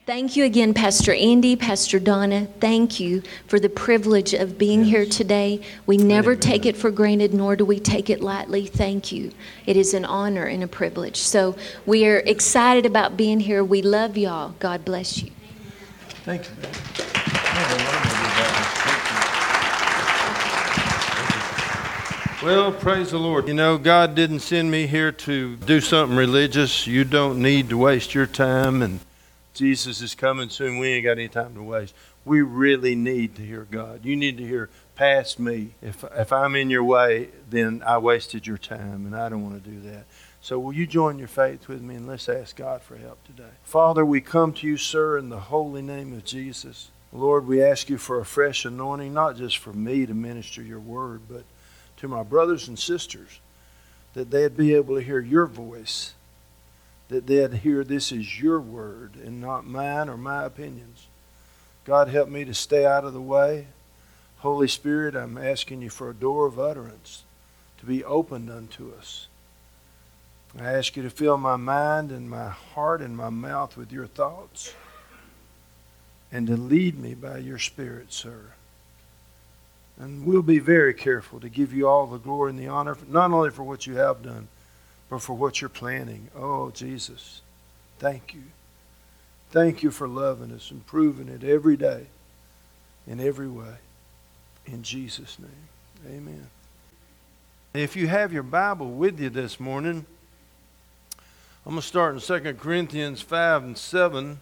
Thank you again, Pastor Andy, Pastor Donna. Thank you for the privilege of being here today. We never take it for granted, nor do we take it lightly. Thank you. It is an honor and a privilege. So we are excited about being here. We love y'all. God bless you. Thank you. Well, praise the Lord. You know, God didn't send me here to do something religious. You don't need to waste your time, and Jesus is coming soon. We ain't got any time to waste. We really need to hear God. You need to hear past me. If I'm in your way, then I wasted your time, and I don't want to do that. So will you join your faith with me, and let's ask God for help today. Father, we come to you, sir, in the holy name of Jesus. Lord, we ask you for a fresh anointing, not just for me to minister your word, but to my brothers and sisters, that they'd be able to hear your voice, that they'd hear this is your word and not mine or my opinions. God, help me to stay out of the way. Holy Spirit, I'm asking you for a door of utterance to be opened unto us. I ask you to fill my mind and my heart and my mouth with your thoughts and to lead me by your Spirit, sir. And we'll be very careful to give you all the glory and the honor, not only for what you have done, but for what you're planning. Oh, Jesus, thank you. Thank you for loving us and proving it every day, in every way. In Jesus' name, amen. If you have your Bible with you this morning, I'm going to start in 2 Corinthians 5 and 7.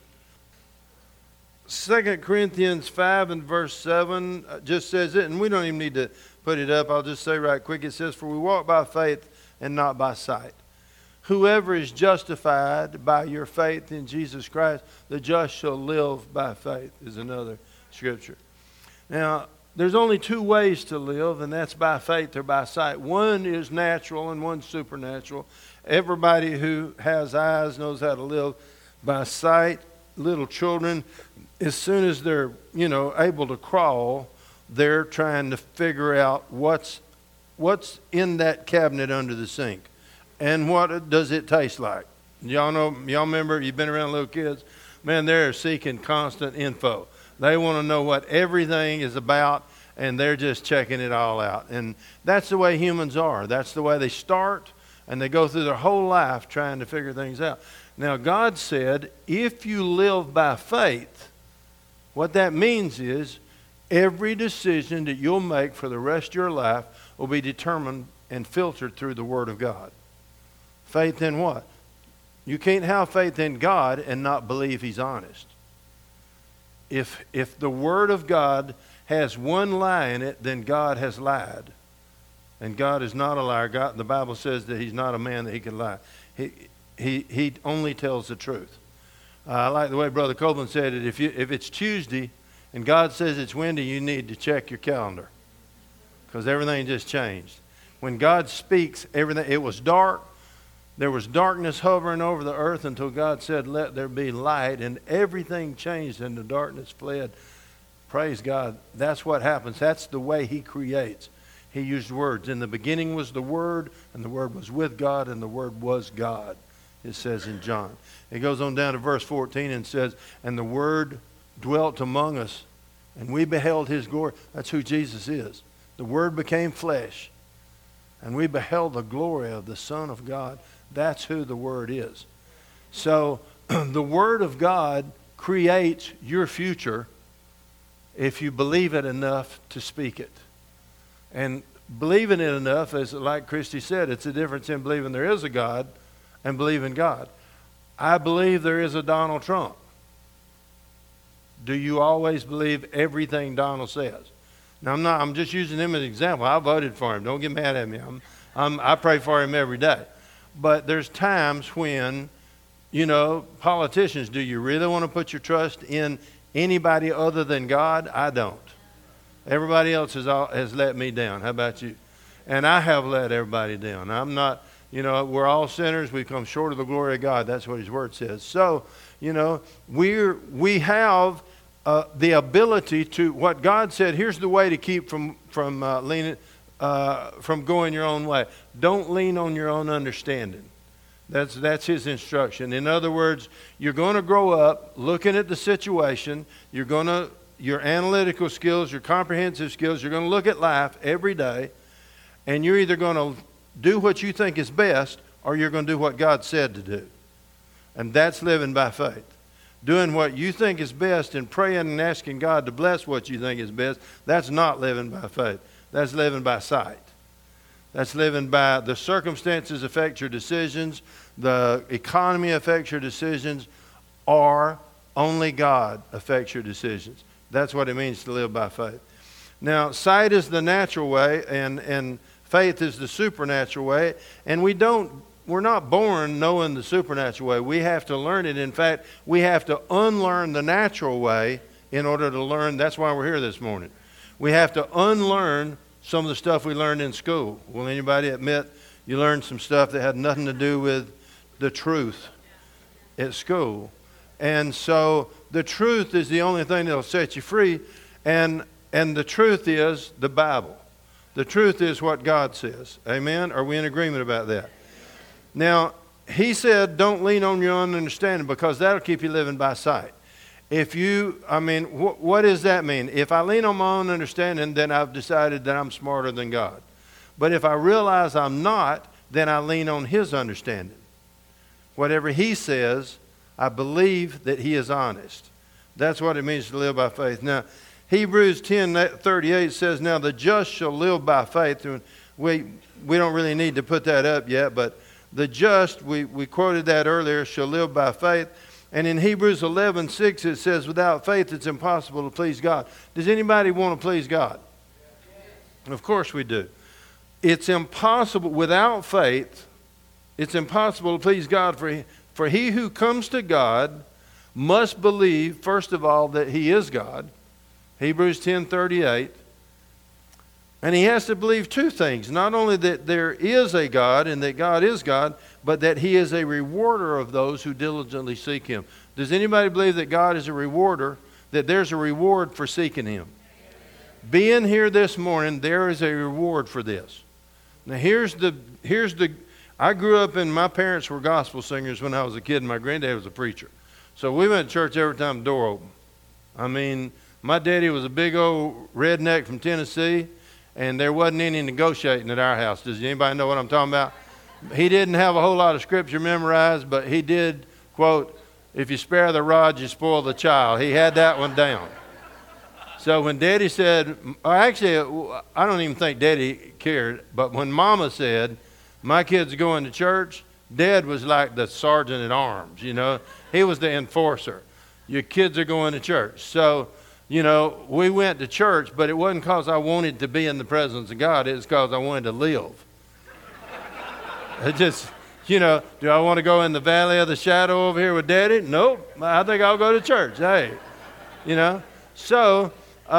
2 Corinthians 5 and verse 7 just says it, and we don't even need to put it up. I'll just say right quick. It says, "For we walk by faith and not by sight. Whoever is justified by your faith in Jesus Christ, the just shall live by faith," is another scripture. Now, there's only two ways to live, and that's by faith or by sight. One is natural and one's supernatural. Everybody who has eyes knows how to live by sight. Little children, as soon as they're, able to crawl, they're trying to figure out what's in that cabinet under the sink and what does it taste like. Y'all remember, you've been around little kids, man, they're seeking constant info. They want to know what everything is about, and they're just checking it all out. And that's the way humans are. That's the way they start, and they go through their whole life trying to figure things out. Now, God said, if you live by faith, what that means is every decision that you'll make for the rest of your life will be determined and filtered through the Word of God. Faith in what? You can't have faith in God and not believe He's honest. If the Word of God has one lie in it, then God has lied. And God is not a liar. God, the Bible says that He's not a man that He can lie. He only tells the truth. I like the way Brother Copeland said it. If it's Tuesday and God says it's windy, you need to check your calendar, because everything just changed. When God speaks, everything. It was dark. There was darkness hovering over the earth until God said, "Let there be light," and everything changed and the darkness fled. Praise God. That's what happens. That's the way He creates. He used words. In the beginning was the Word, and the Word was with God, and the Word was God. It says in John. It goes on down to verse 14 and says, "And the Word dwelt among us, and we beheld His glory." That's who Jesus is. The Word became flesh, and we beheld the glory of the Son of God. That's who the Word is. So the Word of God creates your future if you believe it enough to speak it. And believing it enough, as like Christy said, it's a difference in believing there is a God and believing God. I believe there is a Donald Trump. Do you always believe everything Donald says? Now, I'm just using him as an example. I voted for him. Don't get mad at me. I pray for him every day. But there's times when, politicians, do you really want to put your trust in anybody other than God? I don't. Everybody else has let me down. How about you? And I have let everybody down. I'm not, we're all sinners. We come short of the glory of God. That's what His Word says. So, we have the ability to, what God said, here's the way to keep from going your own way. Don't lean on your own understanding. That's his instruction. In other words, you're going to grow up looking at the situation. Your analytical skills, your comprehensive skills, you're going to look at life every day, and you're either going to do what you think is best or you're going to do what God said to do. And that's living by faith. Doing what you think is best and praying and asking God to bless what you think is best, that's not living by faith. That's living by sight. That's living by the circumstances affect your decisions, the economy affects your decisions, or only God affects your decisions. That's what it means to live by faith. Now, sight is the natural way, and faith is the supernatural way, and we're not born knowing the supernatural way. We have to learn it. In fact, we have to unlearn the natural way in order to learn. That's why we're here this morning. We have to unlearn some of the stuff we learned in school. Will anybody admit you learned some stuff that had nothing to do with the truth at school? And so the truth is the only thing that will set you free. And the truth is the Bible. The truth is what God says. Amen? Are we in agreement about that? Now, he said, don't lean on your own understanding, because that'll keep you living by sight. What does that mean? If I lean on my own understanding, then I've decided that I'm smarter than God. But if I realize I'm not, then I lean on his understanding. Whatever he says, I believe that he is honest. That's what it means to live by faith. Now, Hebrews 10:38 says, now the just shall live by faith. And we don't really need to put that up yet, but the just, we quoted that earlier, shall live by faith. And in Hebrews 11:6 it says, without faith it's impossible to please God. Does anybody want to please God? Yes. Of course we do. It's impossible, without faith, it's impossible to please God. For he who comes to God must believe, first of all, that he is God. Hebrews 10:38. And he has to believe two things. Not only that there is a God and that God is God, but that he is a rewarder of those who diligently seek him. Does anybody believe that God is a rewarder, that there's a reward for seeking him? Being here this morning, there is a reward for this. Now I grew up and my parents were gospel singers when I was a kid, and my granddad was a preacher. So we went to church every time the door opened. I mean, my daddy was a big old redneck from Tennessee, and there wasn't any negotiating at our house. Does anybody know what I'm talking about? He didn't have a whole lot of scripture memorized, but he did, quote, if you spare the rod, you spoil the child. He had that one down. So when Daddy said, actually, I don't even think Daddy cared, but when Mama said, my kids are going to church, Dad was like the sergeant at arms, you know. He was the enforcer. Your kids are going to church. So, you know, we went to church, but it wasn't because I wanted to be in the presence of God. It was because I wanted to live. It just, you know, do I want to go in the valley of the shadow over here with Daddy? Nope. I think I'll go to church. Hey, you know. So,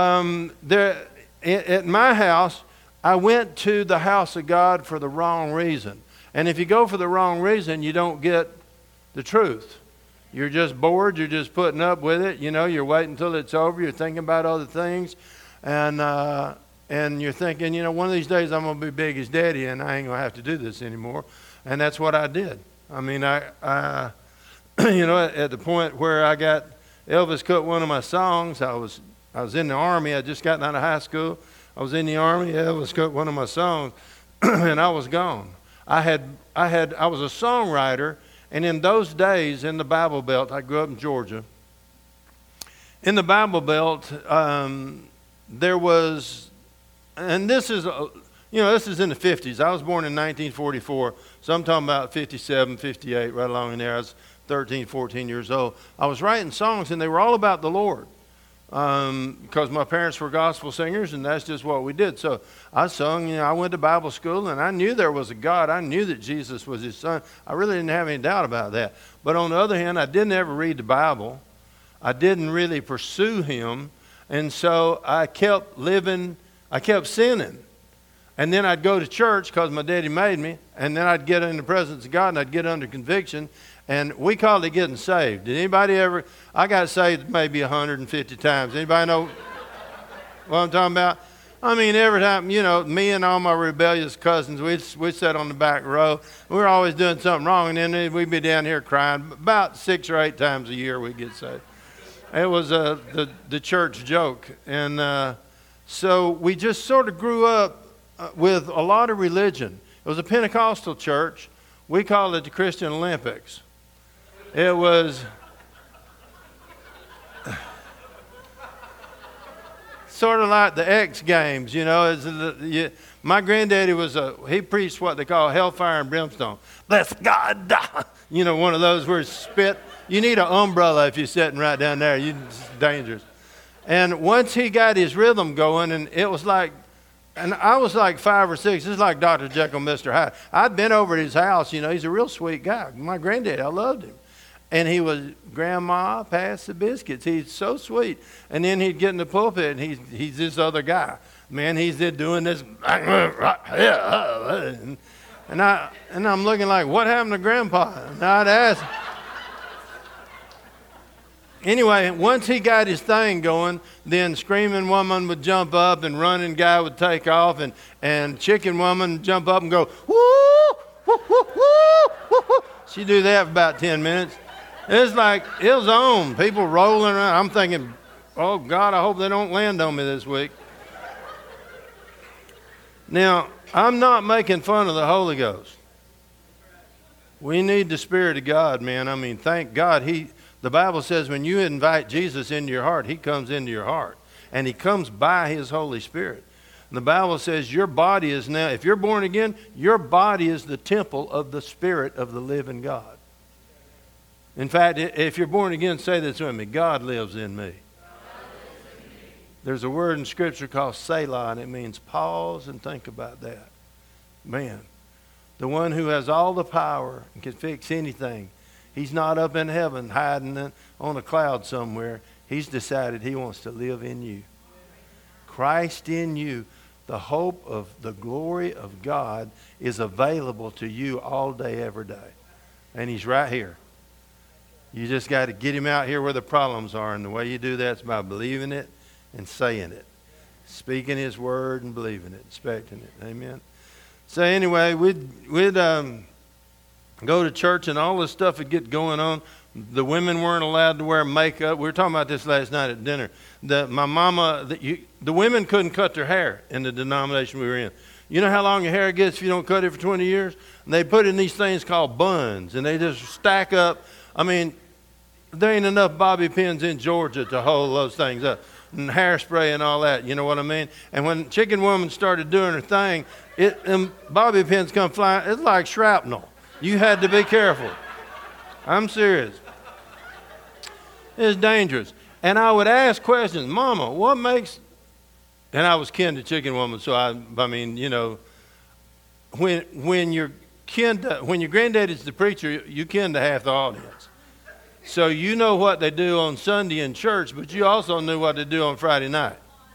at my house, I went to the house of God for the wrong reason. And if you go for the wrong reason, you don't get the truth. You're just bored. You're just putting up with it. You know, you're waiting until it's over. You're thinking about other things. And you're thinking, you know, one of these days I'm going to be big as Daddy and I ain't going to have to do this anymore. And that's what I did. I mean, I you know, at the point where I got Elvis cut one of my songs, I was in the Army. I just gotten out of high school. I was in the Army. Elvis cut one of my songs, and I was gone. I was a songwriter. And in those days, in the Bible Belt, I grew up in Georgia. In the Bible Belt, there was, and this is, you know, this is in the 50s. I was born in 1944, so I'm talking about 57, 58, right along in there. I was 13, 14 years old. I was writing songs, and they were all about the Lord. Because my parents were gospel singers, and that's just what we did. So I sung, you know, I went to Bible school, and I knew there was a God. I knew that Jesus was his son. I really didn't have any doubt about that. But on the other hand, I didn't ever read the Bible. I didn't really pursue him. And so I kept sinning. And then I'd go to church because my daddy made me, and then I'd get in the presence of God, and I'd get under conviction. And we called it getting saved. Did anybody ever? I got saved maybe 150 times. Anybody know what I'm talking about? I mean, every time, you know, me and all my rebellious cousins, we'd sit on the back row. We were always doing something wrong, and then we'd be down here crying. About 6 or 8 times a year we'd get saved. It was the church joke. And so we just sort of grew up with a lot of religion. It was a Pentecostal church. We called it the Christian Olympics. It was sort of like the X Games, you know. My granddaddy he preached what they call hellfire and brimstone. Bless God. You know, one of those where it's spit. You need an umbrella if you're sitting right down there. It's dangerous. And once he got his rhythm going, and it was like, and I was like 5 or 6. This is like Dr. Jekyll, Mr. Hyde. I'd been over at his house. You know, he's a real sweet guy. My granddaddy, I loved him. And he was, Grandma, pass the biscuits. He's so sweet. And then he'd get in the pulpit, and he's this other guy. Man, he's doing this. And I'm looking like, what happened to Grandpa? And I'd ask. Anyway, once he got his thing going, then screaming woman would jump up and running guy would take off, and chicken woman would jump up and go, woo, woo, woo, woo, woo, woo. She'd do that for about 10 minutes. It was on. People rolling around. I'm thinking, oh, God, I hope they don't land on me this week. Now, I'm not making fun of the Holy Ghost. We need the Spirit of God, man. I mean, thank God. The Bible says when you invite Jesus into your heart, He comes into your heart. And He comes by His Holy Spirit. And the Bible says your body is now, if you're born again, your body is the temple of the Spirit of the living God. In fact, if you're born again, say this with me. God lives in me. There's a word in Scripture called Selah, and it means pause and think about that. Man, the one who has all the power and can fix anything, He's not up in heaven hiding on a cloud somewhere. He's decided He wants to live in you. Christ in you, the hope of the glory of God, is available to you all day, every day. And He's right here. You just got to get Him out here where the problems are. And the way you do that is by believing it and saying it. Speaking His word and believing it, expecting it. Amen. So anyway, we'd go to church and all this stuff would get going on. The women weren't allowed to wear makeup. We were talking about this last night at dinner. My mama, the women couldn't cut their hair in the denomination we were in. You know how long your hair gets if you don't cut it for 20 years? And they put in these things called buns, and they just stack up. I mean, there ain't enough bobby pins in Georgia to hold those things up. And hairspray and all that, you know what I mean? And when Chicken Woman started doing her thing, them bobby pins come flying. It's like shrapnel. You had to be careful. I'm serious. It's dangerous. And I would ask questions. Mama, what makes... And I was kin to Chicken Woman, so I mean, you know, when your granddaddy's the preacher, you kin to half the audience. So you know what they do on Sunday in church, but you also knew what they do on Friday night.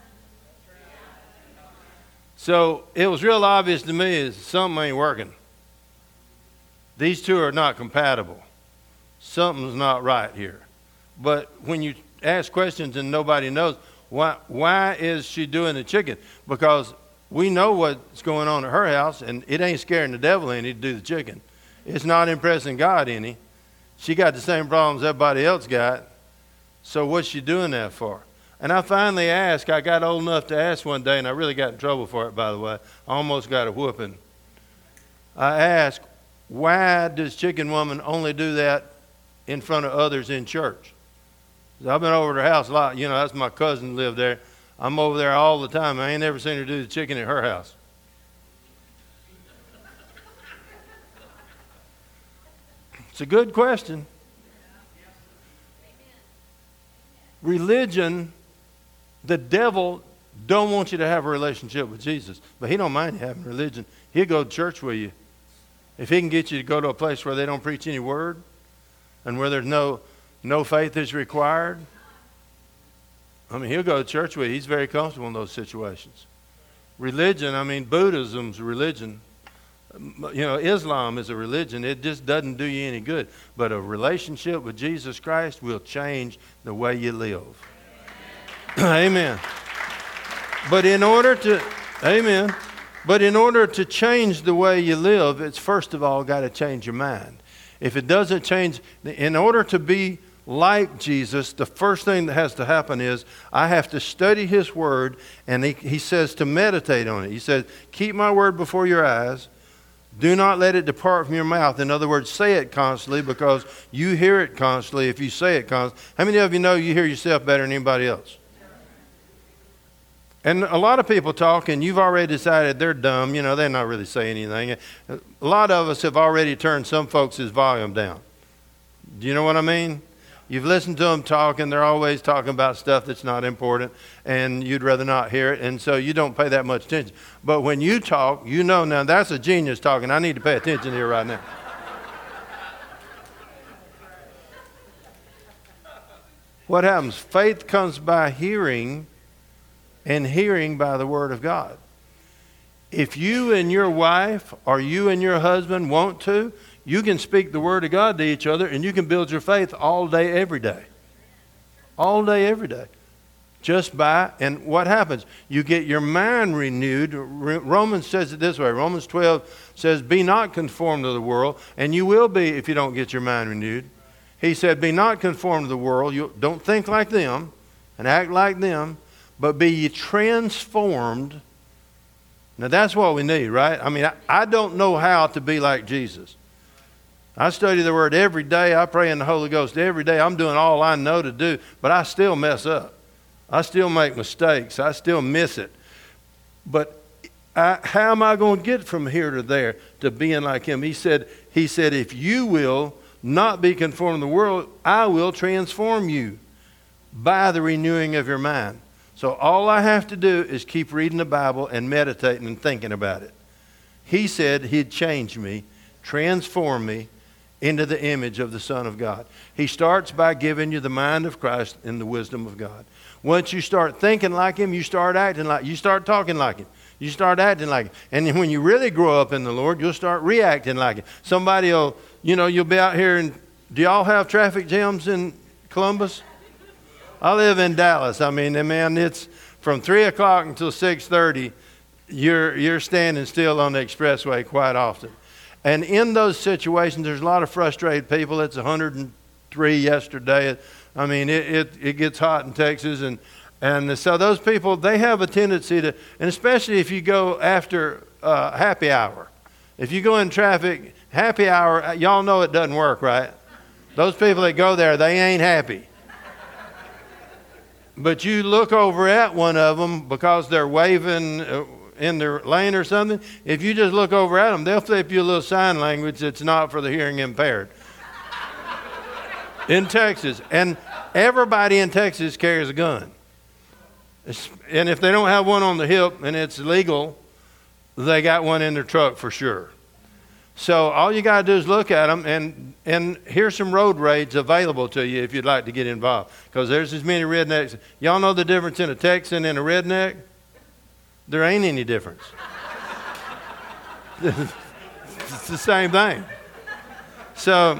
So it was real obvious to me is something ain't working. These two are not compatible. Something's not right here. But when you ask questions and nobody knows, why is she doing the chicken? Because we know what's going on at her house, and it ain't scaring the devil any to do the chicken. It's not impressing God any. She got the same problems everybody else got. So what's she doing that for? And I finally asked, I got old enough to ask one day, and I really got in trouble for it, by the way. I almost got a whooping. I asked, why does Chicken Woman only do that in front of others in church? I've been over to her house a lot. You know, that's my cousin who lived there. I'm over there all the time. I ain't never seen her do the chicken at her house. It's a good question. Religion, the devil don't want you to have a relationship with Jesus, but he don't mind you having religion. He'll go to church with you. If he can get you to go to a place where they don't preach any word and where there's no faith is required, I mean, he'll go to church with you. He's very comfortable in those situations. Religion, I mean, Buddhism's a religion. You know, Islam is a religion. It just doesn't do you any good. But a relationship with Jesus Christ will change the way you live. Amen. But in order to, amen, but in order to change the way you live, it's first of all got to change your mind. If it doesn't change, in order to be like Jesus, the first thing that has to happen is I have to study His Word, and he says to meditate on it. He says, keep my word before your eyes. Do not let it depart from your mouth. In other words, say it constantly because you hear it constantly if you say it constantly. How many of you know you hear yourself better than anybody else? And a lot of people talk, and you've already decided they're dumb. You know, they're not really saying anything. A lot of us have already turned some folks' volume down. Do you know what I mean? You've listened to them talk, and they're always talking about stuff that's not important, and you'd rather not hear it, and so you don't pay that much attention. But when you talk, you know, now that's a genius talking. I need to pay attention here right now. What happens? Faith comes by hearing, and hearing by the Word of God. If you and your wife or you and your husband want to, you can speak the Word of God to each other, and you can build your faith all day, every day. All day, every day. Just by, and what happens? You get your mind renewed. Romans says it this way. Romans 12 says, be not conformed to the world, and you will be if you don't get your mind renewed. He said, be not conformed to the world. You don't think like them and act like them, but be ye transformed. Now that's what we need, right? I mean, I don't know how to be like Jesus. I study the Word every day. I pray in the Holy Ghost every day. I'm doing all I know to do, but I still mess up. I still make mistakes. I still miss it. But how am I going to get from here to there to being like Him? He said, if you will not be conformed to the world, I will transform you by the renewing of your mind. So all I have to do is keep reading the Bible and meditating and thinking about it. He said He'd change me, transform me into the image of the Son of God. He starts by giving you the mind of Christ and the wisdom of God. Once you start thinking like Him, you start acting like, you start talking like Him. You start acting like Him. And when you really grow up in the Lord, you'll start reacting like Him. Somebody will, you'll be out here and, do y'all have traffic jams in Columbus? I live in Dallas. I mean, man, it's from 3 o'clock until 6:30, you're standing still on the expressway quite often. And in those situations, there's a lot of frustrated people. It's 103 yesterday. I mean, it gets hot in Texas. And so those people, they have a tendency to, and especially if you go after happy hour. If you go in traffic, happy hour, y'all know it doesn't work, right? Those people that go there, they ain't happy. But you look over at one of them because they're waving in their lane or something. If you just look over at them, they'll flip you a little sign language that's not for the hearing impaired. In Texas. And everybody in Texas carries a gun. And if they don't have one on the hip and it's legal, they got one in their truck for sure. So all you got to do is look at them, and here's some road rage available to you if you'd like to get involved. Because there's as many rednecks. Y'all know the difference in a Texan and a redneck? There ain't any difference. It's the same thing. So,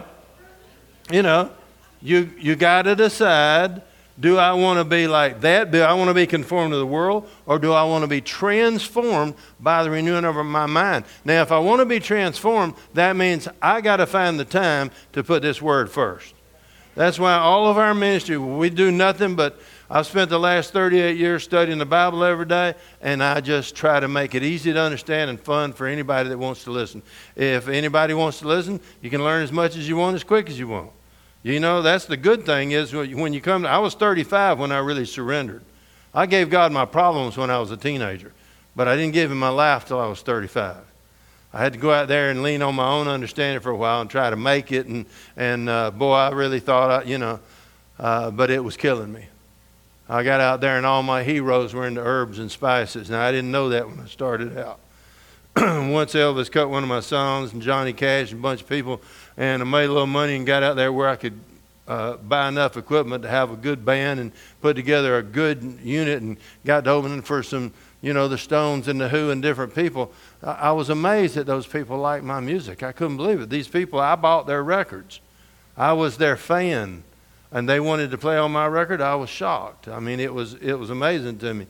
you got to decide, do I want to be like that? Do I want to be conformed to the world? Or do I want to be transformed by the renewing of my mind? Now, if I want to be transformed, that means I got to find the time to put this Word first. That's why all of our ministry, we do nothing but, I've spent the last 38 years studying the Bible every day, and I just try to make it easy to understand and fun for anybody that wants to listen. If anybody wants to listen, you can learn as much as you want, as quick as you want. That's the good thing is when you come, I was 35 when I really surrendered. I gave God my problems when I was a teenager, but I didn't give Him my life till I was 35. I had to go out there and lean on my own understanding for a while and try to make it, and boy, I really thought, but it was killing me. I got out there and all my heroes were into herbs and spices. Now, I didn't know that when I started out. Once Elvis cut one of my songs and Johnny Cash and a bunch of people, and I made a little money and got out there where I could buy enough equipment to have a good band and put together a good unit, and got to opening for some, the Stones and the Who and different people. I was amazed that those people liked my music. I couldn't believe it. These people, I bought their records. I was their fan, and they wanted to play on my record. I was shocked. I mean, it was amazing to me.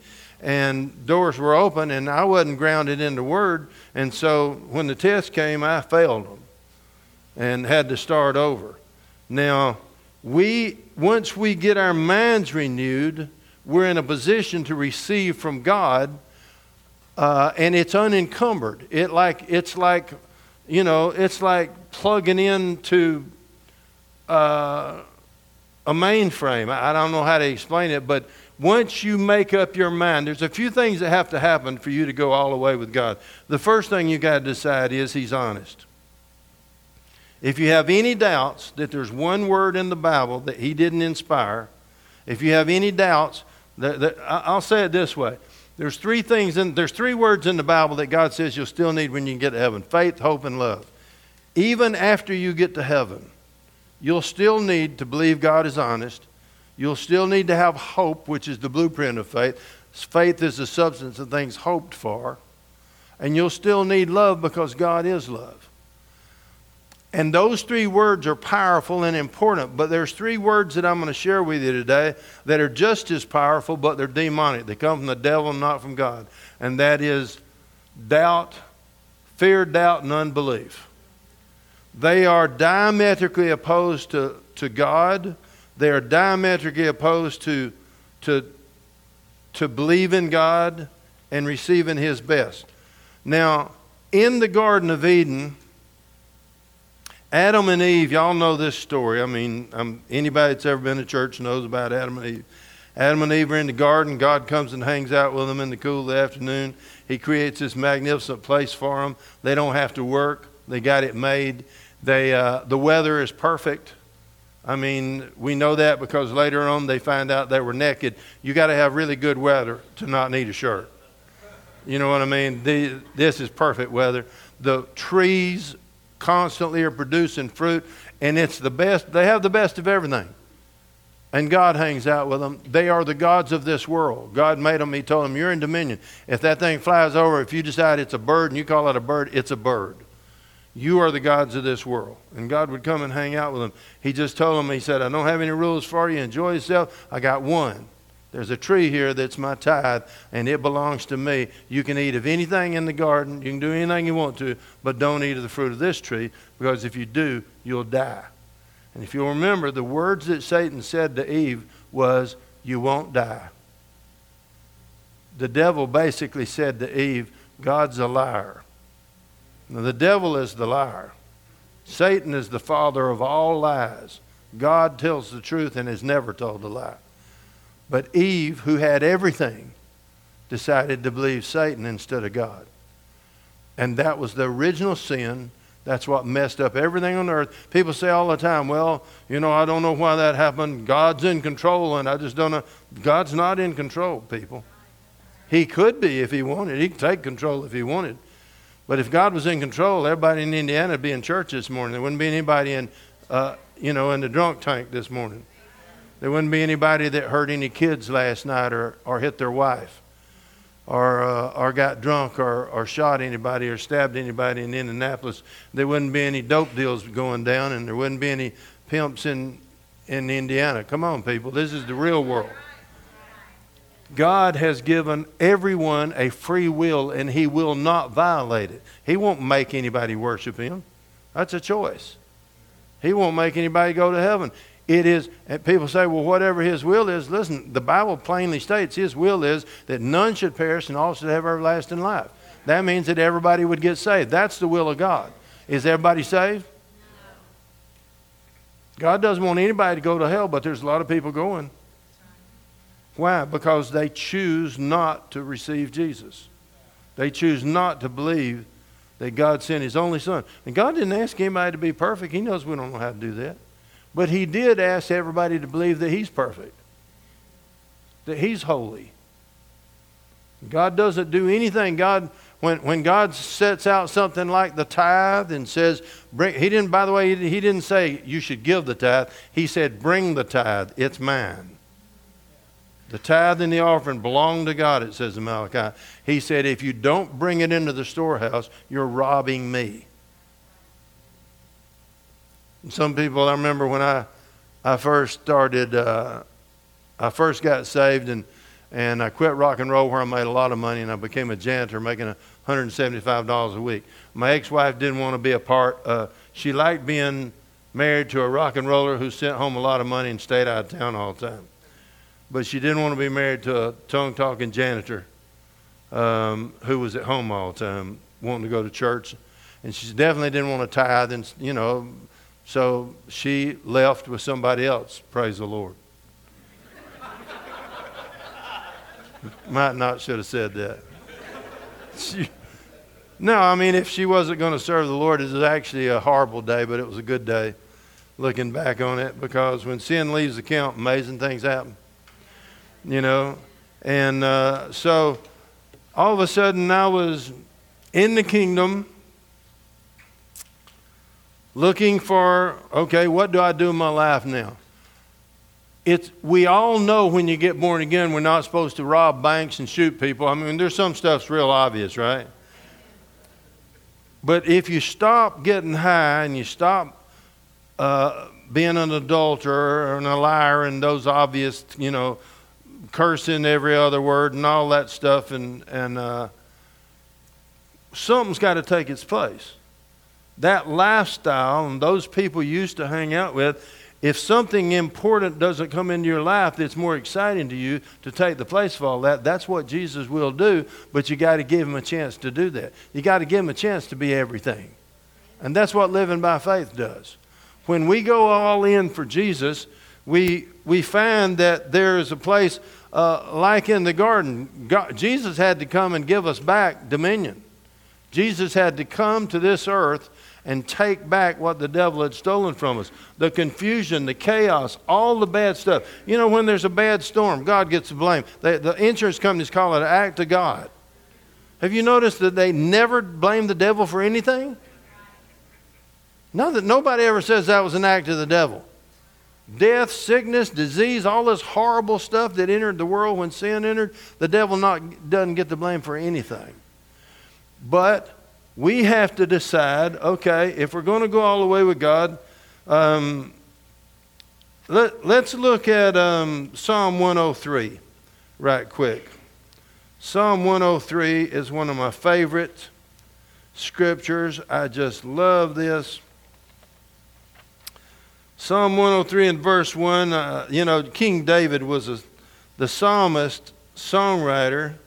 and doors were open, and I wasn't grounded in the Word. And so when the test came, I failed them and had to start over. Now, once we get our minds renewed, we're in a position to receive from God, and it's unencumbered. It's like plugging into a mainframe. I don't know how to explain it, but once you make up your mind, there's a few things that have to happen for you to go all the way with God. The first thing you got to decide is He's honest. If you have any doubts that there's one word in the Bible that He didn't inspire, if you have any doubts, I'll say it this way. There's three words in the Bible that God says you'll still need when you get to heaven: faith, hope, and love. Even after you get to heaven, you'll still need to believe God is honest. You'll still need to have hope, which is the blueprint of faith. Faith is the substance of things hoped for. And you'll still need love, because God is love. And those three words are powerful and important. But there's three words that I'm going to share with you today that are just as powerful, but they're demonic. They come from the devil, not from God. And that is doubt, fear, doubt, and unbelief. They are diametrically opposed to God. They are diametrically opposed to believing God and receiving His best. Now, in the Garden of Eden, Adam and Eve, y'all know this story. I mean, anybody that's ever been to church knows about Adam and Eve. Adam and Eve are in the garden. God comes and hangs out with them in the cool of the afternoon. He creates this magnificent place for them. They don't have to work. They got it made. The weather is perfect. I mean, we know that because later on they find out they were naked. You got to have really good weather to not need a shirt. You know what I mean? This is perfect weather. The trees constantly are producing fruit, and it's the best. They have the best of everything. And God hangs out with them. They are the gods of this world. God made them. He told them, you're in dominion. If that thing flies over, if you decide it's a bird and you call it a bird, it's a bird. You are the gods of this world. And God would come and hang out with them. He just told them, He said, I don't have any rules for you. Enjoy yourself. I got one. There's a tree here that's my tithe, and it belongs to me. You can eat of anything in the garden. You can do anything you want to, but don't eat of the fruit of this tree, because if you do, you'll die. And if you'll remember, the words that Satan said to Eve was, you won't die. The devil basically said to Eve, God's a liar. Now, the devil is the liar. Satan is the father of all lies. God tells the truth and has never told a lie. But Eve, who had everything, decided to believe Satan instead of God. And that was the original sin. That's what messed up everything on earth. People say all the time, well, I don't know why that happened. God's in control, and I just don't know. God's not in control, people. He could be if He wanted. He could take control if He wanted. But if God was in control, everybody in Indiana would be in church this morning. There wouldn't be anybody in the drunk tank this morning. There wouldn't be anybody that hurt any kids last night or hit their wife or got drunk or shot anybody or stabbed anybody in Indianapolis. There wouldn't be any dope deals going down, and there wouldn't be any pimps in Indiana. Come on, people. This is the real world. God has given everyone a free will, and He will not violate it. He won't make anybody worship Him. That's a choice. He won't make anybody go to heaven. It is, and people say, well, whatever His will is, listen, the Bible plainly states His will is that none should perish and all should have everlasting life. That means that everybody would get saved. That's the will of God. Is everybody saved? God doesn't want anybody to go to hell, but there's a lot of people going. Why? Because they choose not to receive Jesus. They choose not to believe that God sent His only Son. And God didn't ask anybody to be perfect. He knows we don't know how to do that. But He did ask everybody to believe that He's perfect, that He's holy. God doesn't do anything. When God sets out something like the tithe and says, He didn't say you should give the tithe. He said, bring the tithe. It's mine. The tithe and the offering belong to God, it says in Malachi. He said, if you don't bring it into the storehouse, you're robbing me. And some people, I remember when I first started, I first got saved, and And I quit rock and roll where I made a lot of money, and I became a janitor making $175 a week. My ex-wife didn't want to be a part. She liked being married to a rock and roller who sent home a lot of money and stayed out of town all the time. But she didn't want to be married to a tongue-talking janitor who was at home all the time, wanting to go to church. And she definitely didn't want to tithe, and, you know, so she left with somebody else. Praise the Lord. Might not should have said that. No, I mean, if she wasn't going to serve the Lord, it was actually a horrible day, but it was a good day looking back on it, because when sin leaves the camp, amazing things happen. You know, and so all of a sudden I was in the kingdom looking for, okay, what do I do in my life now? We all know when you get born again, we're not supposed to rob banks and shoot people. I mean, there's some stuff's real obvious, right? But if you stop getting high and you stop being an adulterer and a liar and those obvious, you know, cursing every other word and all that stuff, and something's got to take its place. That lifestyle and those people you used to hang out with, if something important doesn't come into your life that's more exciting to you to take the place of all that, that's what Jesus will do, but you got to give him a chance to do that. You got to give him a chance to be everything. And that's what living by faith does. When we go all in for Jesus, we find that there is a place like in the garden. Jesus had to come and give us back dominion. Jesus had to come to this earth and take back what the devil had stolen from us. The confusion, the chaos, all the bad stuff. You know, when there's a bad storm, God gets the blame. The insurance companies call it an act of God. Have you noticed that they never blame the devil for anything? Nobody ever says that was an act of the devil. Death, sickness, disease, all this horrible stuff that entered the world when sin entered, the devil doesn't get the blame for anything. But we have to decide, okay, if we're going to go all the way with God, let's look at Psalm 103 right quick. Psalm 103 is one of my favorite scriptures. I just love this. Psalm 103 and verse 1, you know, King David was the psalmist, songwriter.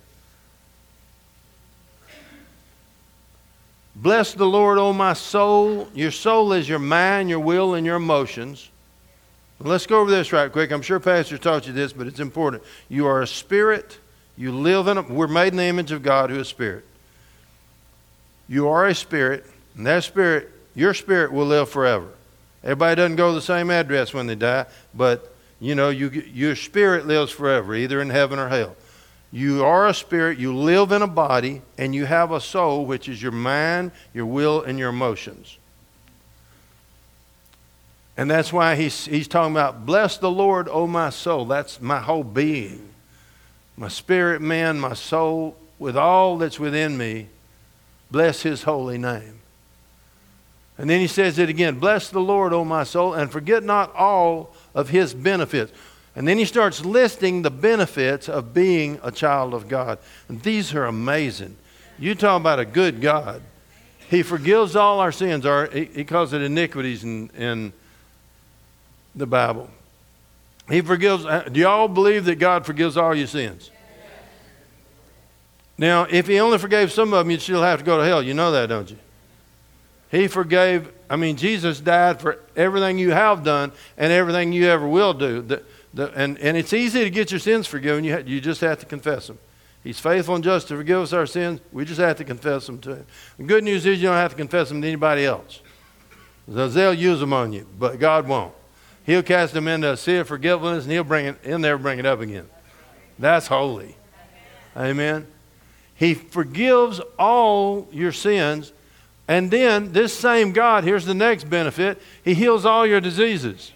Bless the Lord, O my soul. Your soul is your mind, your will, and your emotions. Let's go over this right quick. I'm sure Pastor taught you this, but it's important. You are a spirit. You live we're made in the image of God who is spirit. You are a spirit, and that spirit, your spirit will live forever. Everybody doesn't go to the same address when they die, but you know, your spirit lives forever, either in heaven or hell. You are a spirit, you live in a body, and you have a soul, which is your mind, your will, and your emotions. And that's why he's talking about, bless the Lord, O my soul. That's my whole being. My spirit, man, my soul, with all that's within me, bless his holy name. And then he says it again, bless the Lord, O my soul, and forget not all of his benefits. And then he starts listing the benefits of being a child of God. And these are amazing. You talk about a good God. He forgives all our sins. He calls it iniquities in the Bible. He forgives. Do you all believe that God forgives all your sins? Now, if he only forgave some of them, you'd still have to go to hell. You know that, don't you? He forgave. I mean, Jesus died for everything you have done and everything you ever will do. And it's easy to get your sins forgiven. You just have to confess them. He's faithful and just to forgive us our sins. We just have to confess them to him. The good news is you don't have to confess them to anybody else. So they'll use them on you, but God won't. He'll cast them into a sea of forgiveness, and he'll bring it in there, bring it up again. That's holy. Amen. He forgives all your sins. And then this same God, here's the next benefit, he heals all your diseases.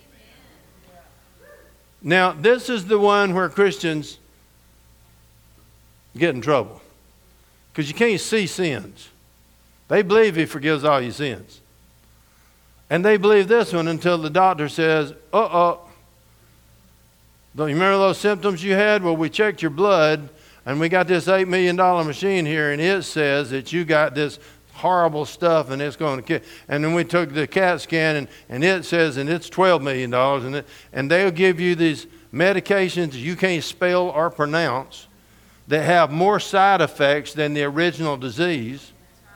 Now, this is the one where Christians get in trouble. Because you can't see sins. They believe he forgives all your sins. And they believe this one until the doctor says, Don't you remember those symptoms you had? Well, we checked your blood, and we got this $8 million machine here, and it says that you got this horrible stuff, and it's going to kill. And then we took the CAT scan, and it says, and it's $12 million, and they'll give you these medications you can't spell or pronounce that have more side effects than the original disease.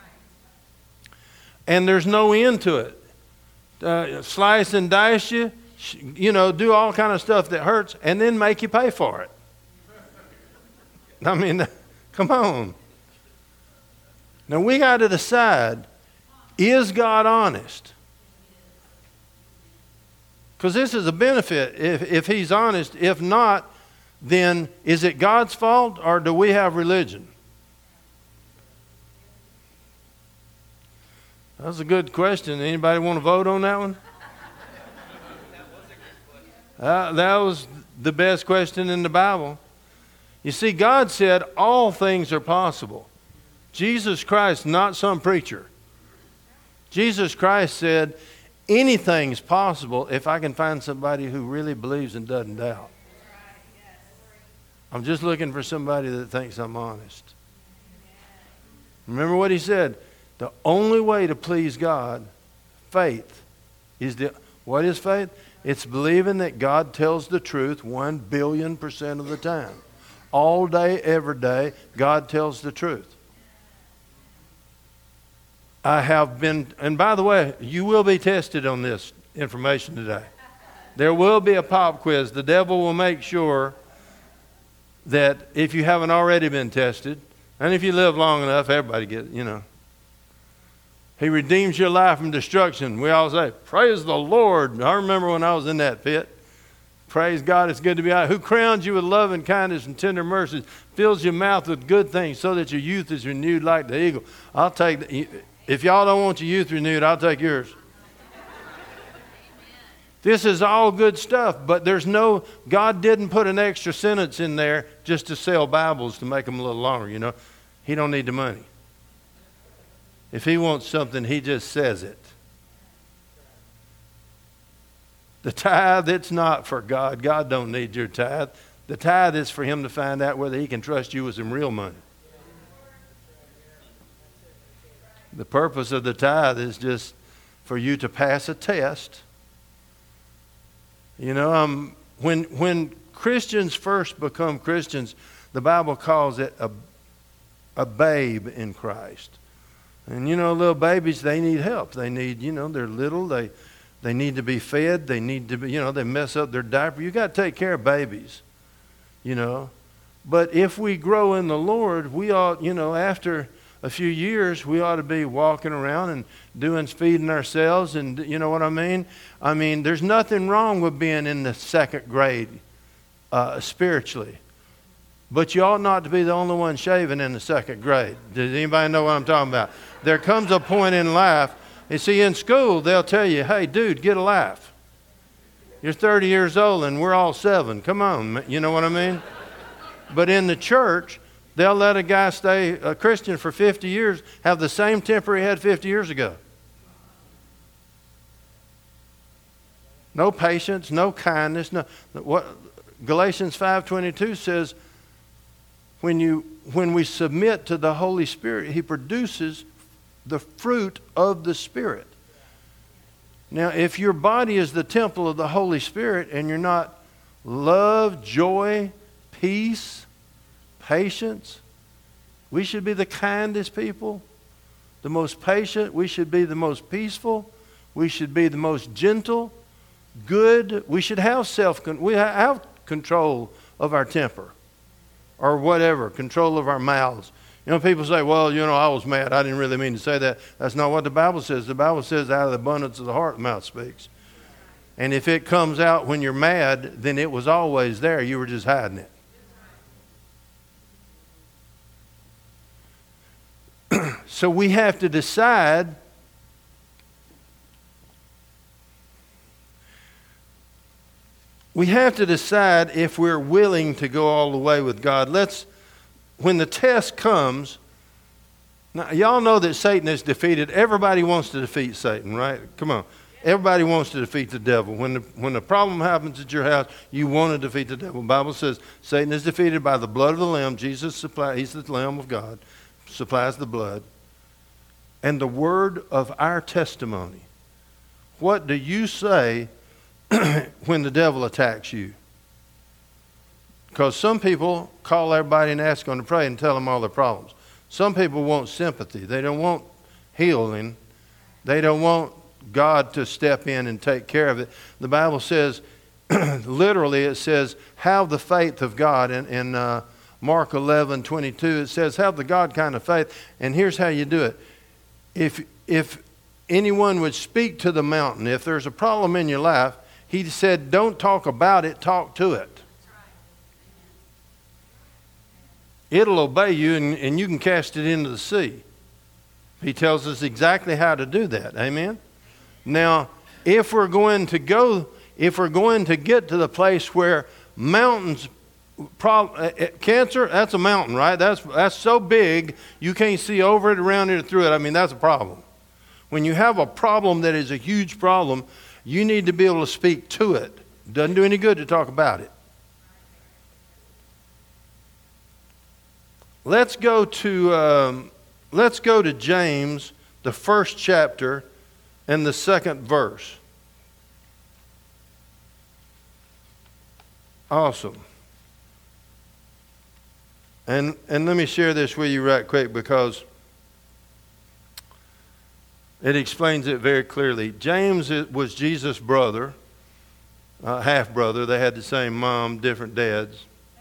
And there's no end to it. Slice and dice you, do all kind of stuff that hurts, and then make you pay for it. I mean, come on. Now we got to decide, is God honest? Because this is a benefit if he's honest. If not, then is it God's fault or do we have religion? That was a good question. Anybody want to vote on that one? That was the best question in the Bible. You see, God said all things are possible. Jesus Christ, not some preacher. Jesus Christ said anything's possible if I can find somebody who really believes and doesn't doubt. I'm just looking for somebody that thinks I'm honest. Remember what he said? The only way to please God, faith, what is faith? It's believing that God tells the truth 1,000,000,000% of the time. All day, every day, God tells the truth. I have been, and by the way, you will be tested on this information today. There will be a pop quiz. The devil will make sure that if you haven't already been tested, and if you live long enough, everybody gets, He redeems your life from destruction. We all say, praise the Lord. I remember when I was in that pit. Praise God, it's good to be out. Who crowns you with love and kindness and tender mercies, fills your mouth with good things so that your youth is renewed like the eagle. I'll take, if y'all don't want your youth renewed, I'll take yours. This is all good stuff, but God didn't put an extra sentence in there just to sell Bibles to make them a little longer, He don't need the money. If he wants something, he just says it. The tithe, it's not for God. God don't need your tithe. The tithe is for him to find out whether he can trust you with some real money. The purpose of the tithe is just for you to pass a test. When Christians first become Christians, the Bible calls it a babe in Christ. And little babies, they need help. They need, they're little. They need to be fed. They need to be, they mess up their diaper. You got to take care of babies, But if we grow in the Lord, we ought, after a few years, we ought to be walking around and feeding ourselves, and you know what I mean? I mean, there's nothing wrong with being in the second grade spiritually. But you ought not to be the only one shaving in the second grade. Does anybody know what I'm talking about? There comes a point in life, you see, in school, they'll tell you, hey, dude, get a life. You're 30 years old and we're all 7. Come on, you know what I mean? But in the church, they'll let a guy stay a Christian for 50 years, have the same temper he had 50 years ago. No patience, no kindness. What Galatians 5:22 says, when we submit to the Holy Spirit, He produces the fruit of the Spirit. Now, if your body is the temple of the Holy Spirit and you're not love, joy, peace, patience, we should be the kindest people, the most patient. We should be the most peaceful. We should be the most gentle, good. We should have we have control of our temper. Or whatever, control of our mouths. People say, well, I was mad. I didn't really mean to say that. That's not what the Bible says. The Bible says out of the abundance of the heart, the mouth speaks. And if it comes out when you're mad, then it was always there. You were just hiding it. So we have to decide if we're willing to go all the way with God. When the test comes, now y'all know that Satan is defeated. Everybody wants to defeat Satan, right? Come on. Everybody wants to defeat the devil. When the problem happens at your house, you want to defeat the devil. The Bible says Satan is defeated by the blood of the Lamb. Jesus supplies, he's the Lamb of God, supplies the blood. And the word of our testimony. What do you say when the devil attacks you? Because some people call everybody and ask them to pray and tell them all their problems. Some people want sympathy. They don't want healing. They don't want God to step in and take care of it. The Bible says, literally it says, have the faith of God. In Mark 11:22, it says, have the God kind of faith. And here's how you do it. If anyone would speak to the mountain, if there's a problem in your life, he said, don't talk about it, talk to it. It'll obey you, and you can cast it into the sea. He tells us exactly how to do that. Amen? Now, if we're going to get to the place where mountains, cancer, that's a mountain, right? That's so big you can't see over it, around it, or through it. I mean, that's a problem. When you have a problem that is a huge problem, you need to be able to speak to it. Doesn't do any good to talk about it. Let's go to James, the 1st chapter and the 2nd verse. Awesome. And let me share this with you right quick because it explains it very clearly. James was Jesus' brother, half-brother. They had the same mom, different dads.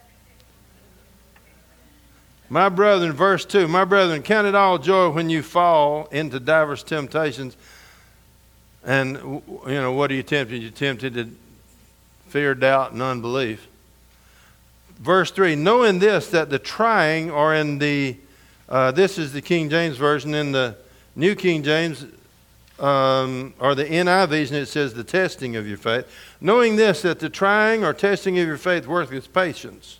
My brethren, verse 2, my brethren, count it all joy when you fall into diverse temptations. And, what are you tempted? You're tempted to fear, doubt, and unbelief. Verse 3, knowing this, that the trying, or in the, this is the King James Version, in the New King James, or the NIV version, it says the testing of your faith. Knowing this, that the trying or testing of your faith worketh patience.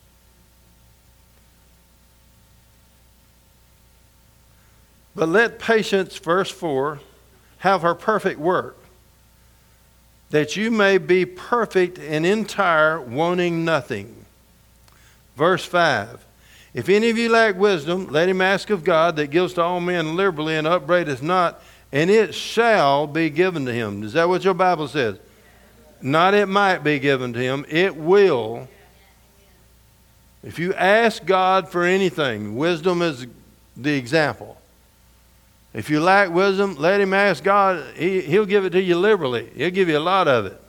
But let patience, verse 4, have her perfect work, that you may be perfect and entire, wanting nothing. Verse 5, if any of you lack wisdom, let him ask of God, that gives to all men liberally and upbraideth not, and it shall be given to him. Is that what your Bible says? Not it might be given to him, it will. If you ask God for anything, wisdom is the example. If you lack wisdom, let him ask God. He'll give it to you liberally. He'll give you a lot of it.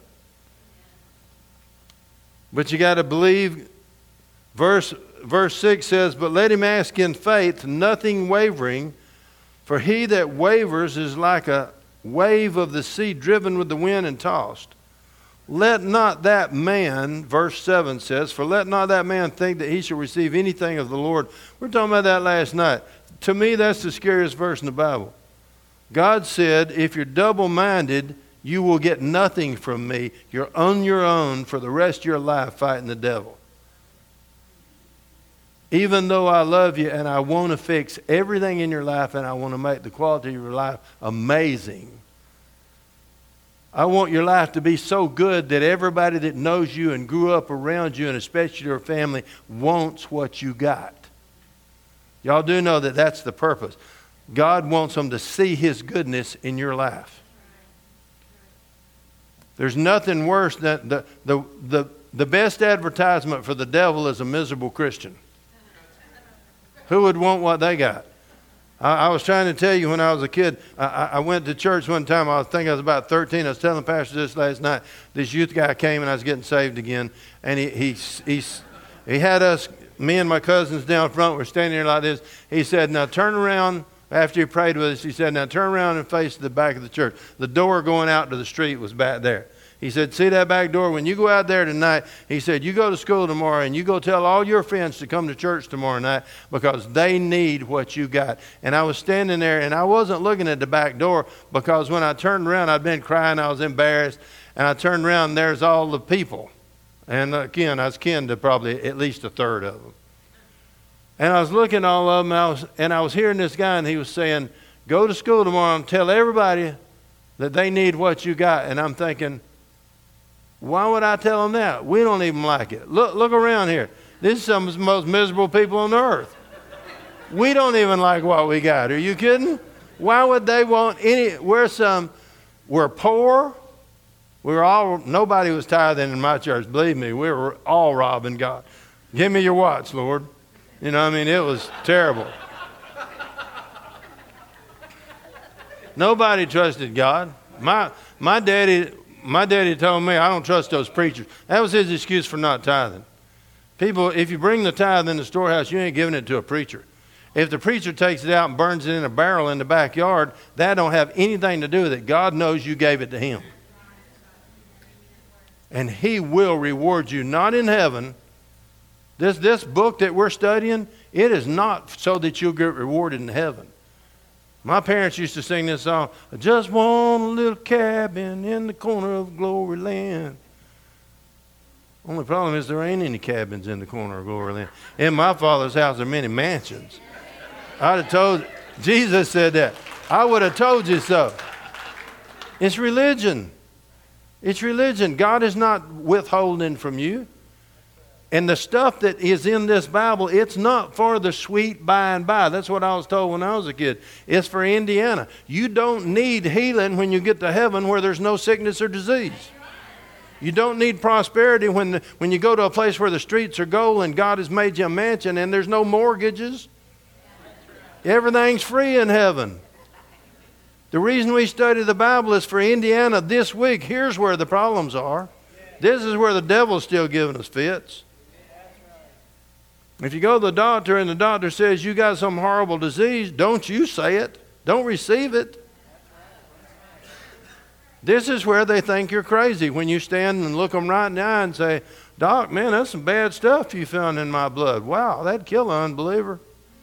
But you got to believe. Verse 6 says, but let him ask in faith, nothing wavering. For he that wavers is like a wave of the sea driven with the wind and tossed. Let not that man, verse 7 says, for let not that man think that he shall receive anything of the Lord. We were talking about that last night. To me, that's the scariest verse in the Bible. God said, if you're double-minded, you will get nothing from me. You're on your own for the rest of your life fighting the devil. Even though I love you and I want to fix everything in your life and I want to make the quality of your life amazing, I want your life to be so good that everybody that knows you and grew up around you, and especially your family, wants what you got. Y'all do know that that's the purpose. God wants them to see his goodness in your life. There's nothing worse than the best advertisement for the devil is a miserable Christian. Who would want what they got? I was trying to tell you when I was a kid, I went to church one time. I think I was about 13. I was telling the pastor this last night. This youth guy came and I was getting saved again. And he had us, me and my cousins down front, we're standing there like this. He said, now turn around. After he prayed with us, he said, now turn around and face the back of the church. The door going out to the street was back there. He said, see that back door? When you go out there tonight, he said, you go to school tomorrow and you go tell all your friends to come to church tomorrow night because they need what you got. And I was standing there and I wasn't looking at the back door because when I turned around, I'd been crying. I was embarrassed. And I turned around and there's all the people. And again, I was kin to probably at least a third of them. And I was looking at all of them and I was hearing this guy and he was saying, go to school tomorrow and tell everybody that they need what you got. And I'm thinking, why would I tell them that? We don't even like it. Look around here. This is some of the most miserable people on earth. We don't even like what we got. Are you kidding? Why would they want any? We're poor. Nobody was tithing in my church. Believe me, we were all robbing God. Give me your watch, Lord. You know, I mean, it was terrible. Nobody trusted God. My daddy told me, I don't trust those preachers. That was his excuse for not tithing. People, if you bring the tithe in the storehouse, you ain't giving it to a preacher. If the preacher takes it out and burns it in a barrel in the backyard, that don't have anything to do with it. God knows you gave it to him. And he will reward you, not in heaven. This book that we're studying, it is not so that you'll get rewarded in heaven. My parents used to sing this song, I just want a little cabin in the corner of glory land. Only problem is there ain't any cabins in the corner of glory land. In my Father's house there are many mansions. I'd have told, Jesus said that. I would have told you so. It's religion. It's religion. God is not withholding from you. And the stuff that is in this Bible, it's not for the sweet by and by. That's what I was told when I was a kid. It's for Indiana. You don't need healing when you get to heaven where there's no sickness or disease. You don't need prosperity when you go to a place where the streets are gold and God has made you a mansion and there's no mortgages. Everything's free in heaven. The reason we study the Bible is for Indiana this week. Here's where the problems are. This is where the devil's still giving us fits. If you go to the doctor and the doctor says you got some horrible disease, don't you say it. Don't receive it. This is where they think you're crazy when you stand and look them right in the eye and say, Doc, man, that's some bad stuff you found in my blood. Wow, that'd kill an unbeliever.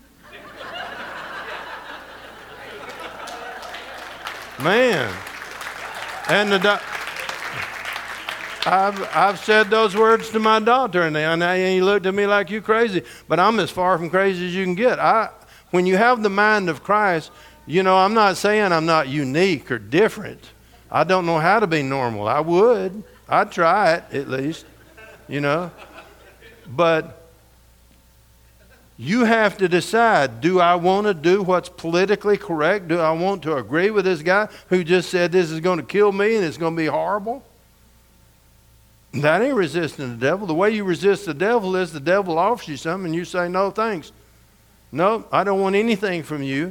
Man. And I've said those words to my doctor, and he looked at me like you crazy. But I'm as far from crazy as you can get. When you have the mind of Christ, you know, I'm not saying I'm not unique or different. I don't know how to be normal. I would. I'd try it at least, you know. But you have to decide, do I want to do what's politically correct? Do I want to agree with this guy who just said this is going to kill me and it's going to be horrible? That ain't resisting the devil. The way you resist the devil is the devil offers you something and you say, no, thanks. No, I don't want anything from you.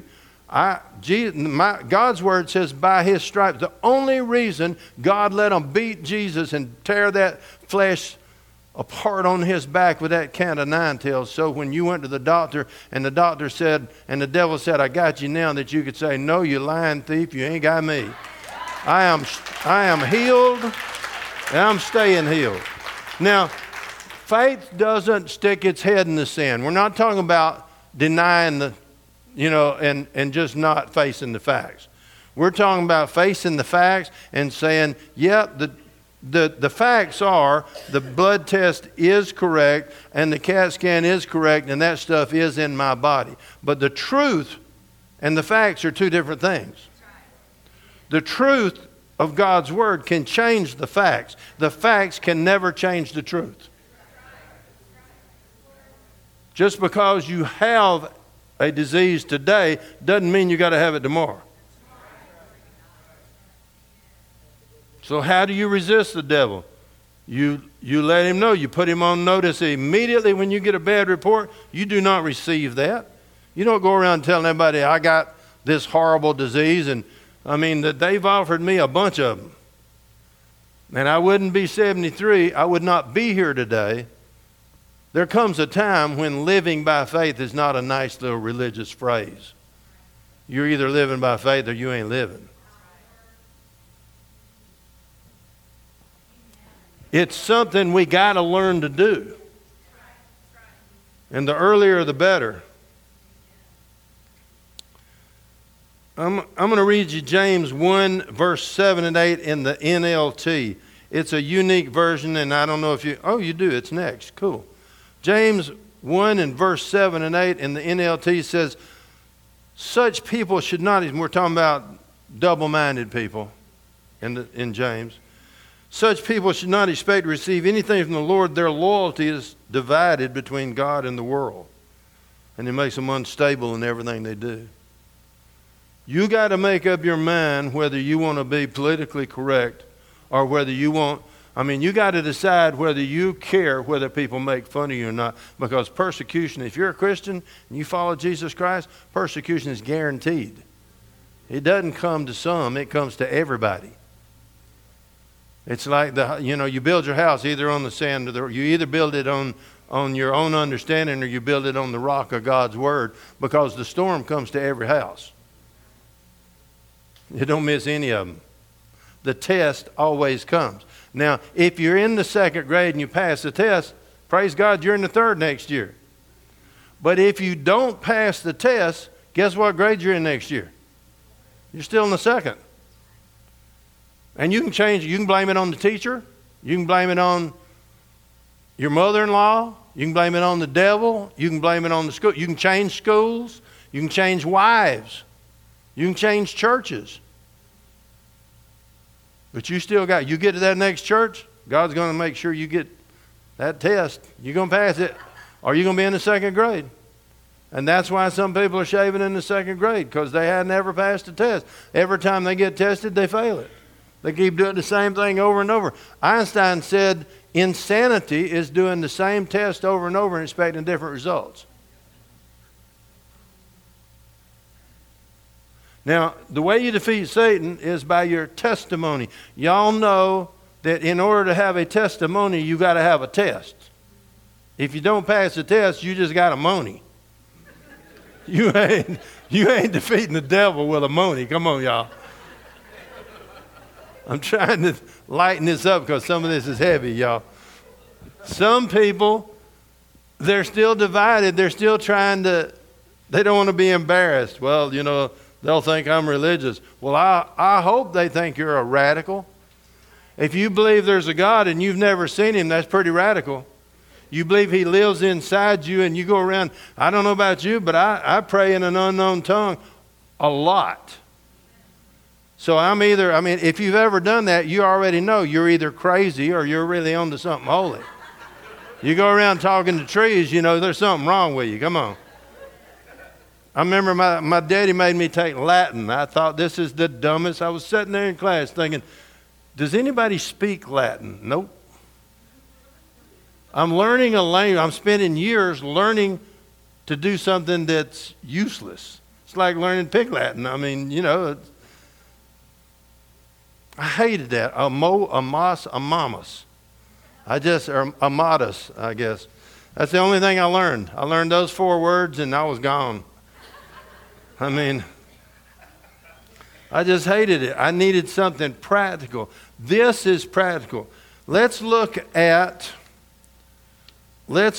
God's word says by his stripes. The only reason God let them beat Jesus and tear that flesh apart on his back with that can of nine tails. So when you went to the doctor and the doctor said, and the devil said, I got you now, that you could say, no, you lying thief, you ain't got me. I am healed. And I'm staying healed. Now, faith doesn't stick its head in the sand. We're not talking about denying and just not facing the facts. We're talking about facing the facts and saying, yep, the facts are the blood test is correct and the CAT scan is correct and that stuff is in my body. But the truth and the facts are two different things. The truth of God's word can change the facts. The facts can never change the truth. Just because you have a disease today doesn't mean you got to have it tomorrow. So how do you resist the devil? You let him know. You put him on notice immediately when you get a bad report. You do not receive that. You don't go around telling everybody, I got this horrible disease, and I mean, that they've offered me a bunch of them. And I wouldn't be 73. I would not be here today. There comes a time when living by faith is not a nice little religious phrase. You're either living by faith or you ain't living. It's something we got to learn to do. And the earlier the better. I'm going to read you James 1, verse 7 and 8 in the NLT. It's a unique version, and I don't know if you... Oh, you do. It's next. Cool. James 1 and verse 7 and 8 in the NLT says, such people should not... We're talking about double-minded people. in James. Such people should not expect to receive anything from the Lord. Their loyalty is divided between God and the world. And it makes them unstable in everything they do. You got to make up your mind whether you want to be politically correct or whether you want, you got to decide whether you care whether people make fun of you or not. Because persecution, if you're a Christian and you follow Jesus Christ, persecution is guaranteed. It doesn't come to some, it comes to everybody. It's like you build your house either on the sand or you either build it on your own understanding or you build it on the rock of God's word, because the storm comes to every house. You don't miss any of them. The test always comes. Now, if you're in the second grade and you pass the test, praise God, you're in the third next year. But if you don't pass the test, guess what grade you're in next year? You're still in the second. And you can blame it on the teacher. You can blame it on your mother-in-law. You can blame it on the devil. You can blame it on the school. You can change schools. You can change wives. You can change churches. But you get to that next church, God's going to make sure you get that test. You're going to pass it, or you're going to be in the second grade. And that's why some people are shaving in the second grade, because they had never passed a test. Every time they get tested, they fail it. They keep doing the same thing over and over. Einstein said insanity is doing the same test over and over and expecting different results. Now, the way you defeat Satan is by your testimony. Y'all know that in order to have a testimony, you got to have a test. If you don't pass the test, you just got a money. You ain't defeating the devil with a money. Come on, y'all. I'm trying to lighten this up because some of this is heavy, y'all. Some people, they're still divided. They're still they don't want to be embarrassed. Well, they'll think I'm religious. Well, I hope they think you're a radical. If you believe there's a God and you've never seen him, that's pretty radical. You believe he lives inside you and you go around. I don't know about you, but I pray in an unknown tongue a lot. So if you've ever done that, you already know you're either crazy or you're really onto something holy. You go around talking to trees, there's something wrong with you. Come on. I remember my daddy made me take Latin. I thought this is the dumbest. I was sitting there in class thinking, does anybody speak Latin? Nope. I'm learning a language. I'm spending years learning to do something that's useless. It's like learning Pig Latin. I hated that. Amos, amamus. Or amatus, I guess. That's the only thing I learned. I learned those 4 words and I was gone. I just hated it. I needed something practical. This is practical. Let's look at let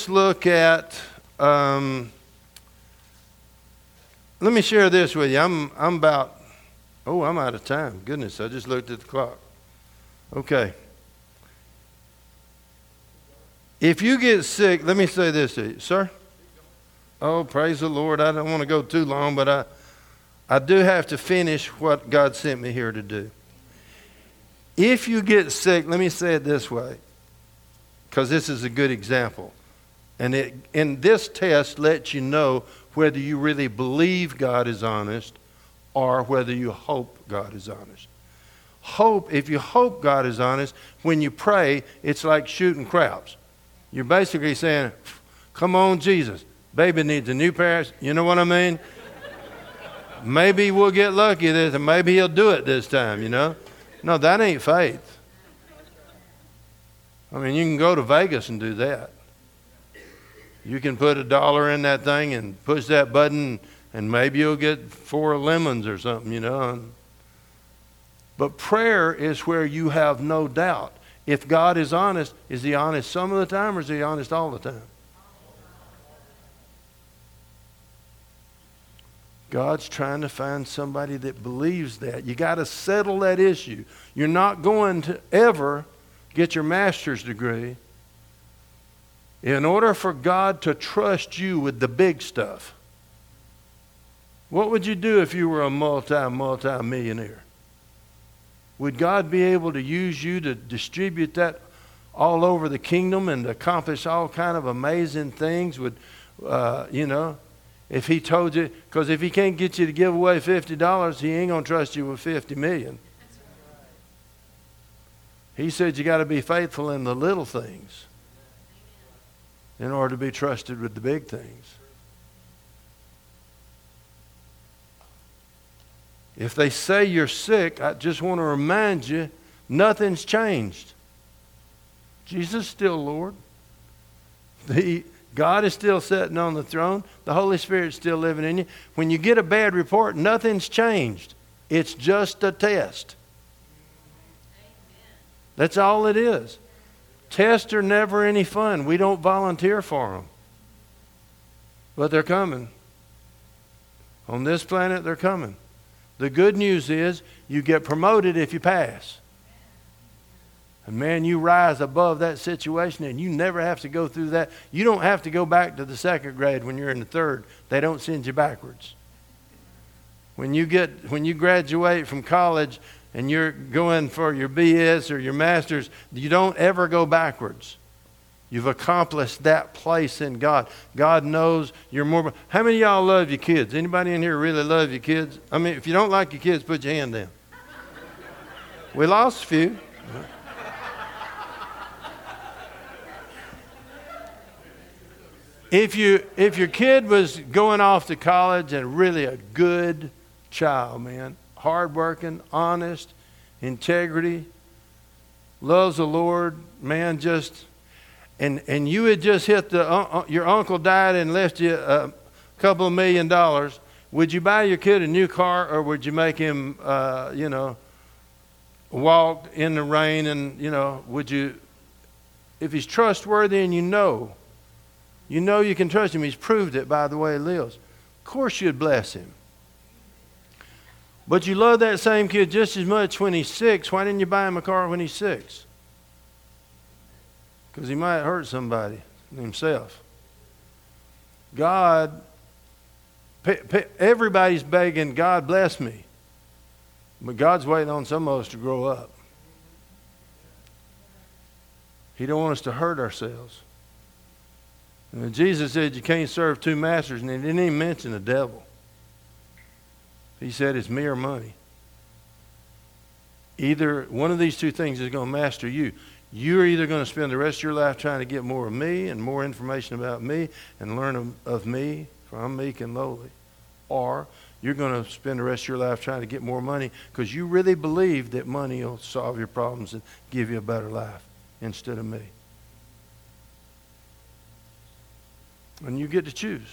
me share this with you. I'm out of time. Goodness, I just looked at the clock. Okay. If you get sick, let me say this to you. Sir? Oh, praise the Lord. I don't want to go too long, but I do have to finish what God sent me here to do. If you get sick, let me say it this way, because this is a good example. And this test lets you know whether you really believe God is honest or whether you hope God is honest. If you hope God is honest, when you pray, it's like shooting craps. You're basically saying, come on, Jesus. Baby needs a new pair. You know what I mean? Maybe we'll get lucky this, and maybe he'll do it this time, No, that ain't faith. You can go to Vegas and do that. You can put $1 in that thing and push that button, and maybe you'll get 4 lemons or something, But prayer is where you have no doubt. If God is honest, is he honest some of the time or is he honest all the time? God's trying to find somebody that believes that. You got to settle that issue. You're not going to ever get your master's degree in order for God to trust you with the big stuff. What would you do if you were a multi-millionaire? Would God be able to use you to distribute that all over the kingdom and accomplish all kind of amazing things? Would, if he told you, because if he can't get you to give away $50, he ain't going to trust you with $50 million. He said you got to be faithful in the little things in order to be trusted with the big things. If they say you're sick, I just want to remind you, nothing's changed. Jesus is still Lord. God is still sitting on the throne. The Holy Spirit's still living in you. When you get a bad report, nothing's changed. It's just a test. That's all it is. Tests are never any fun. We don't volunteer for them. But they're coming. On this planet, they're coming. The good news is you get promoted if you pass. And man, you rise above that situation and you never have to go through that. You don't have to go back to the second grade when you're in the third. They don't send you backwards. When you graduate from college and you're going for your BS or your master's, you don't ever go backwards. You've accomplished that place in God. God knows you're more. How many of y'all love your kids? Anybody in here really love your kids? I mean, if you don't like your kids, put your hand down. We lost a few. If your kid was going off to college and really a good child, man, hardworking, honest, integrity, loves the Lord, man, just... And you had just hit your uncle died and left you a couple of $1 million. Would you buy your kid a new car, or would you make him, walk in the rain? And would you, if he's trustworthy and you know you can trust him, he's proved it by the way he lives. Of course you'd bless him. But you love that same kid just as much when he's 6. Why didn't you buy him a car when he's 6? Because he might hurt somebody himself. God, everybody's begging, God bless me. But God's waiting on some of us to grow up. He don't want us to hurt ourselves. And Jesus said you can't serve two masters, and he didn't even mention the devil. He said it's me or money. Either one of these two things is going to master you. You're either going to spend the rest of your life trying to get more of me and more information about me and learn of me, for I'm meek and lowly. Or you're going to spend the rest of your life trying to get more money because you really believe that money will solve your problems and give you a better life instead of me. And you get to choose.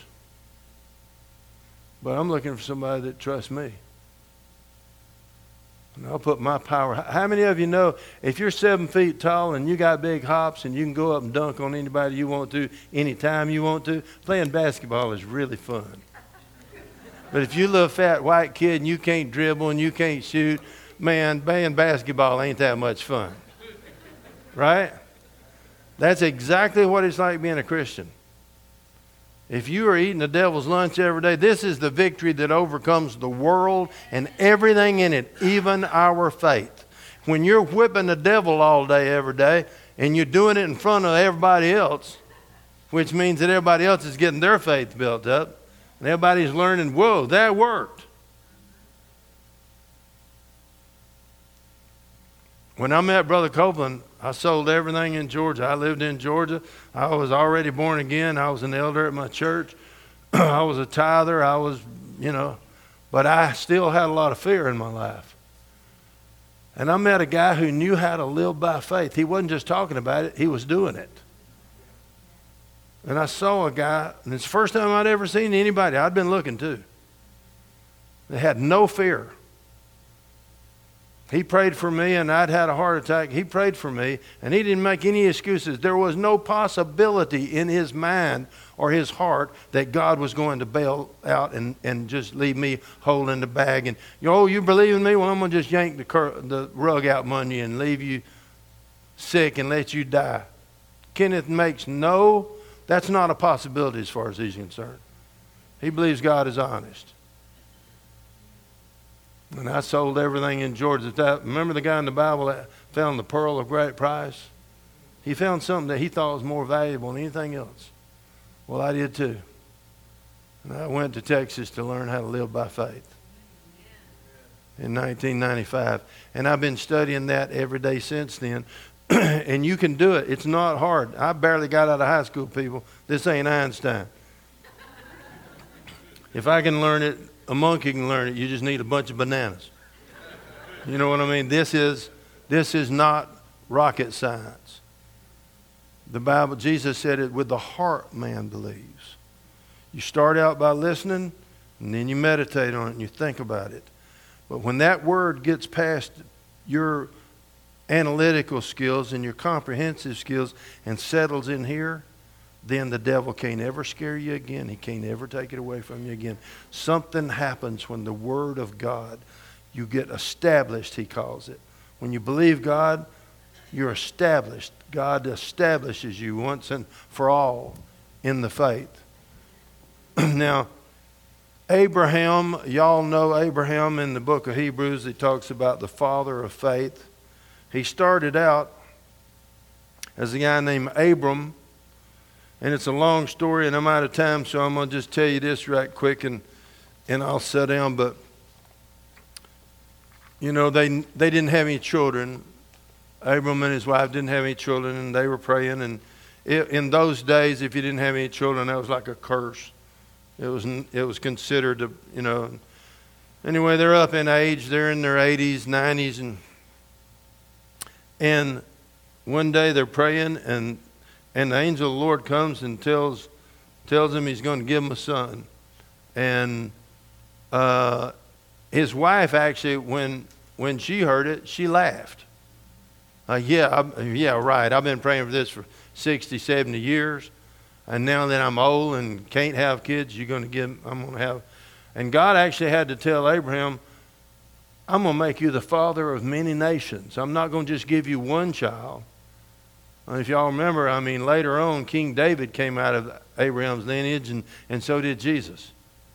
But I'm looking for somebody that trusts me. And I'll put my power. How many of you know if you're 7 feet tall and you got big hops and you can go up and dunk on anybody you want to anytime you want to, playing basketball is really fun. But if you're a little fat white kid and you can't dribble and you can't shoot, man, playing basketball ain't that much fun. Right? That's exactly what it's like being a Christian. If you are eating the devil's lunch every day, this is the victory that overcomes the world and everything in it, even our faith. When you're whipping the devil all day, every day, and you're doing it in front of everybody else, which means that everybody else is getting their faith built up, and everybody's learning, whoa, that worked. When I met Brother Copeland, I sold everything in Georgia. I lived in Georgia. I was already born again. I was an elder at my church. I was a tither. I was, but I still had a lot of fear in my life. And I met a guy who knew how to live by faith. He wasn't just talking about it. He was doing it. And I saw a guy, and it's the first time I'd ever seen anybody. I'd been looking too. They had no fear. He prayed for me, and I'd had a heart attack. He prayed for me, and he didn't make any excuses. There was no possibility in his mind or his heart that God was going to bail out and just leave me holding the bag. And, you believe in me? Well, I'm going to just yank the rug out from under you and leave you sick and let you die. Kenneth makes that's not a possibility as far as he's concerned. He believes God is honest. And I sold everything in Georgia. Remember the guy in the Bible that found the pearl of great price? He found something that he thought was more valuable than anything else. Well, I did too. And I went to Texas to learn how to live by faith in 1995. And I've been studying that every day since then. And you can do it. It's not hard. I barely got out of high school, people. This ain't Einstein. If I can learn it, a monkey can learn it. You just need a bunch of bananas. You know what I mean? This is not rocket science. The Bible, Jesus said it, with the heart man believes. You start out by listening, and then you meditate on it and you think about it. But when that word gets past your analytical skills and your comprehensive skills and settles in here, then the devil can't ever scare you again. He can't ever take it away from you again. Something happens when the Word of God, you get established, he calls it. When you believe God, you're established. God establishes you once and for all in the faith. Now, Abraham, y'all know Abraham in the book of Hebrews. He talks about the father of faith. He started out as a guy named Abram. And it's a long story, and I'm out of time, so I'm going to just tell you this right quick, and I'll sit down. But, you know, they didn't have any children. Abram and his wife didn't have any children, and they were praying. And in those days, if you didn't have any children, that was like a curse. It was considered, you know. Anyway, they're up in age. They're in their 80s, 90s. And one day they're praying, and the angel of the Lord comes and tells him he's going to give him a son. And his wife actually, when she heard it, she laughed. Yeah, right. I've been praying for this for 60, 70 years. And now that I'm old and can't have kids, I'm going to have. And God actually had to tell Abraham, I'm going to make you the father of many nations. I'm not going to just give you one child. If y'all remember, later on, King David came out of Abraham's lineage, and so did Jesus.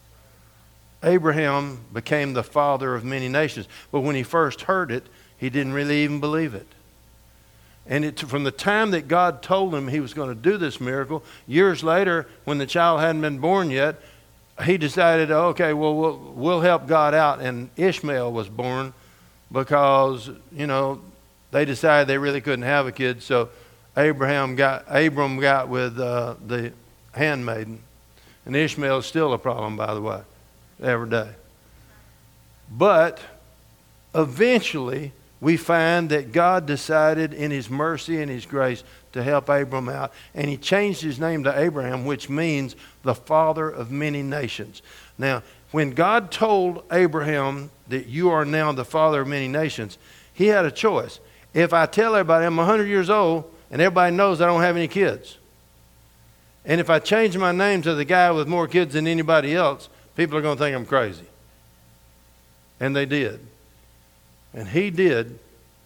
Abraham became the father of many nations. But when he first heard it, he didn't really even believe it. And from the time that God told him he was going to do this miracle, years later, when the child hadn't been born yet, he decided, okay, well, we'll help God out. And Ishmael was born because, you know, they decided they really couldn't have a kid. So Abram got with the handmaiden. And Ishmael is still a problem, by the way, every day. But eventually, we find that God decided in his mercy and his grace to help Abram out. And he changed his name to Abraham, which means the father of many nations. Now, when God told Abraham that you are now the father of many nations, he had a choice. If I tell everybody I'm 100 years old and everybody knows I don't have any kids, and if I change my name to the guy with more kids than anybody else, people are going to think I'm crazy. And they did. And he did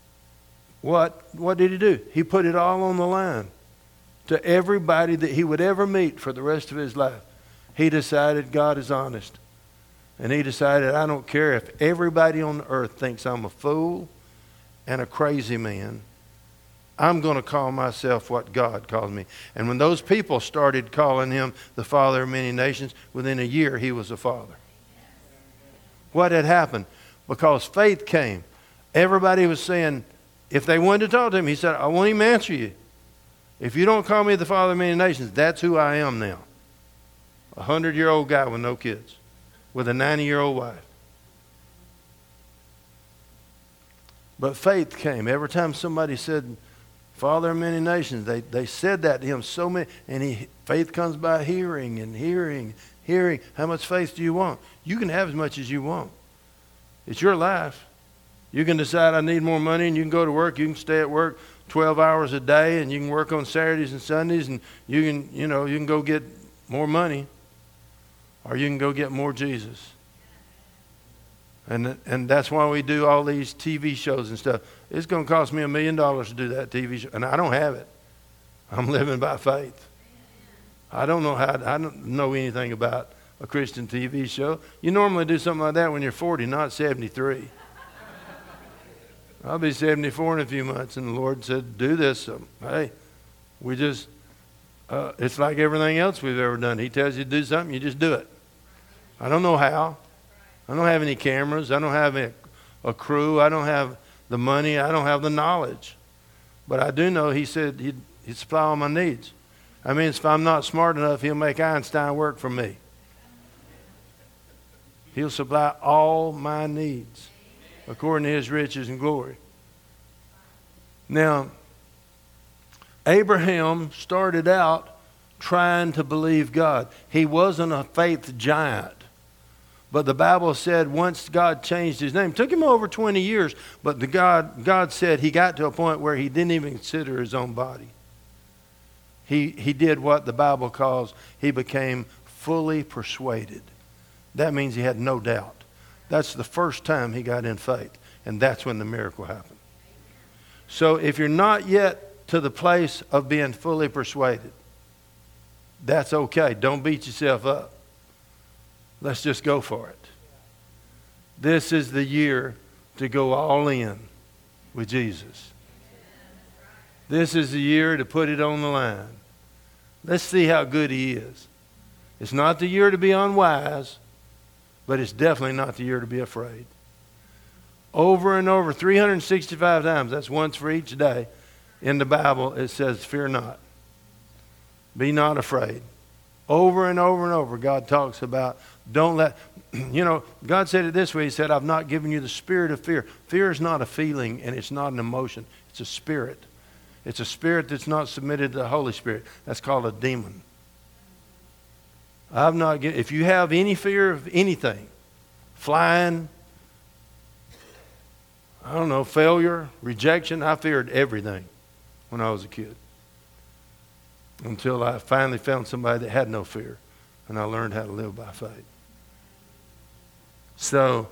what did he do? He put it all on the line to everybody that he would ever meet for the rest of his life. He decided God is honest. And he decided, I don't care if everybody on the earth thinks I'm a fool and a crazy man. I'm going to call myself what God calls me. And when those people started calling him the father of many nations, within a year he was a father. What had happened? Because faith came. Everybody was saying, if they wanted to talk to him, he said, I won't even answer you. If you don't call me the father of many nations, that's who I am now. A 100-year-old guy with no kids, with a 90-year-old wife. But faith came. Every time somebody said, Father of many nations, they said that to him so many. And faith comes by hearing and hearing. How much faith do you want? You can have as much as you want. It's your life. You can decide I need more money, and you can go to work. You can stay at work 12 hours a day, and you can work on Saturdays and Sundays, and you can go get more money, or you can go get more Jesus. And that's why we do all these TV shows and stuff. It's going to cost me $1 million to do that TV show, and I don't have it. I'm living by faith. I don't know anything about a Christian TV show. You normally do something like that when you're 40, not 73. I'll be 74 in a few months, and the Lord said, do this. So, hey, we just, it's like everything else we've ever done. He tells you to do something, you just do it. I don't know how. I don't have any cameras. I don't have a crew. I don't have the money. I don't have the knowledge. But I do know He said He'd supply all my needs. I mean, if I'm not smart enough, He'll make Einstein work for me. He'll supply all my needs according to His riches and glory. Now, Abraham started out trying to believe God. He wasn't a faith giant. But the Bible said once God changed his name, it took him over 20 years, but God said he got to a point where he didn't even consider his own body. He did what the Bible calls, he became fully persuaded. That means he had no doubt. That's the first time he got in faith, and that's when the miracle happened. So if you're not yet to the place of being fully persuaded, that's okay. Don't beat yourself up. Let's just go for it. This is the year to go all in with Jesus. This is the year to put it on the line. Let's see how good He is. It's not the year to be unwise, but it's definitely not the year to be afraid. Over and over, 365 times, that's once for each day, in the Bible it says, fear not. Be not afraid. Over and over and over, God talks about, don't let, God said it this way. He said, I've not given you the spirit of fear. Fear is not a feeling and it's not an emotion. It's a spirit. It's a spirit that's not submitted to the Holy Spirit. That's called a demon. If you have any fear of anything, flying, failure, rejection, I feared everything when I was a kid. Until I finally found somebody that had no fear. And I learned how to live by faith. So,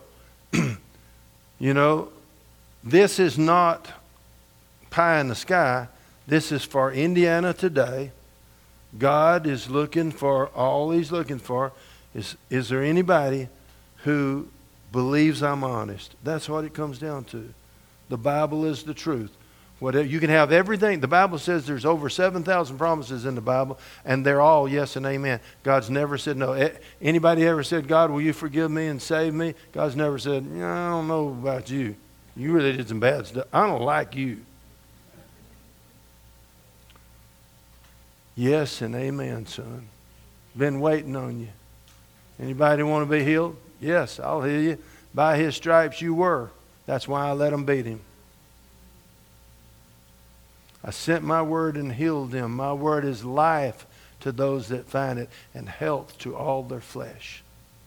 this is not pie in the sky. This is for Indiana today. God is looking for, all He's looking for is there anybody who believes I'm honest? That's what it comes down to. The Bible is the truth. Whatever, you can have everything. The Bible says there's over 7,000 promises in the Bible, and they're all yes and amen. God's never said no. Anybody ever said, God, will you forgive me and save me? God's never said, I don't know about you. You really did some bad stuff. I don't like you. Yes and amen, son. Been waiting on you. Anybody want to be healed? Yes, I'll heal you. By His stripes you were. That's why I let them beat Him. I sent my word and healed them. My word is life to those that find it and health to all their flesh.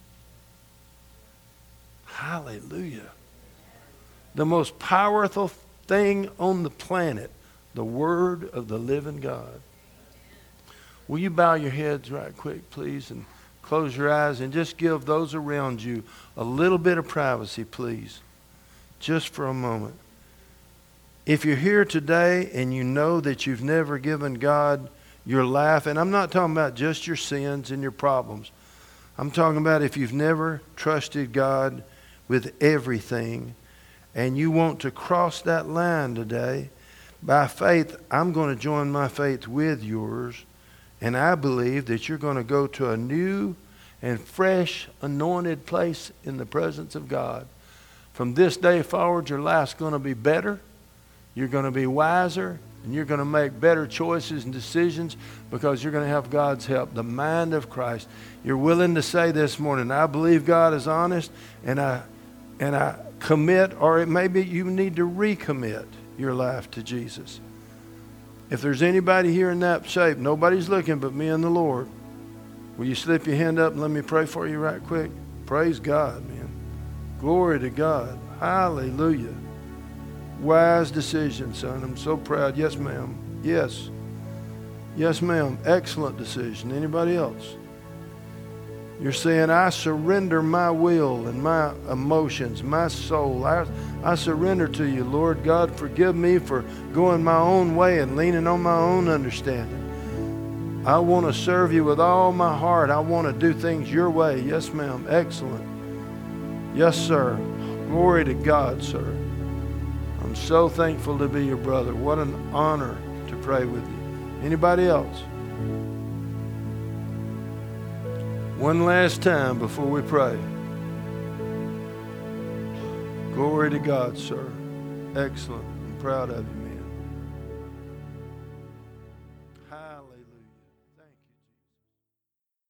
Hallelujah. The most powerful thing on the planet, the word of the living God. Will you bow your heads right quick, please, and close your eyes and just give those around you a little bit of privacy, please, just for a moment. If you're here today and you know that you've never given God your life, and I'm not talking about just your sins and your problems. I'm talking about if you've never trusted God with everything and you want to cross that line today, by faith, I'm going to join my faith with yours, and I believe that you're going to go to a new and fresh anointed place in the presence of God. From this day forward, your life's going to be better. You're going to be wiser, and you're going to make better choices and decisions because you're going to have God's help, the mind of Christ. You're willing to say this morning, I believe God is honest, and I commit, or maybe you need to recommit your life to Jesus. If there's anybody here in that shape, nobody's looking but me and the Lord, will you slip your hand up and let me pray for you right quick? Praise God, man. Glory to God. Hallelujah. Wise decision, son. I'm so proud. Yes, ma'am. Yes. Yes, ma'am. Excellent decision. Anybody else? You're saying, I surrender my will and my emotions, my soul. I surrender to you, Lord God. Forgive me for going my own way and leaning on my own understanding. I want to serve you with all my heart. I want to do things your way. Yes, ma'am. Excellent. Yes, sir. Glory to God, sir. I'm so thankful to be your brother. What an honor to pray with you. Anybody else? One last time before we pray. Glory to God, sir. Excellent. I'm proud of you.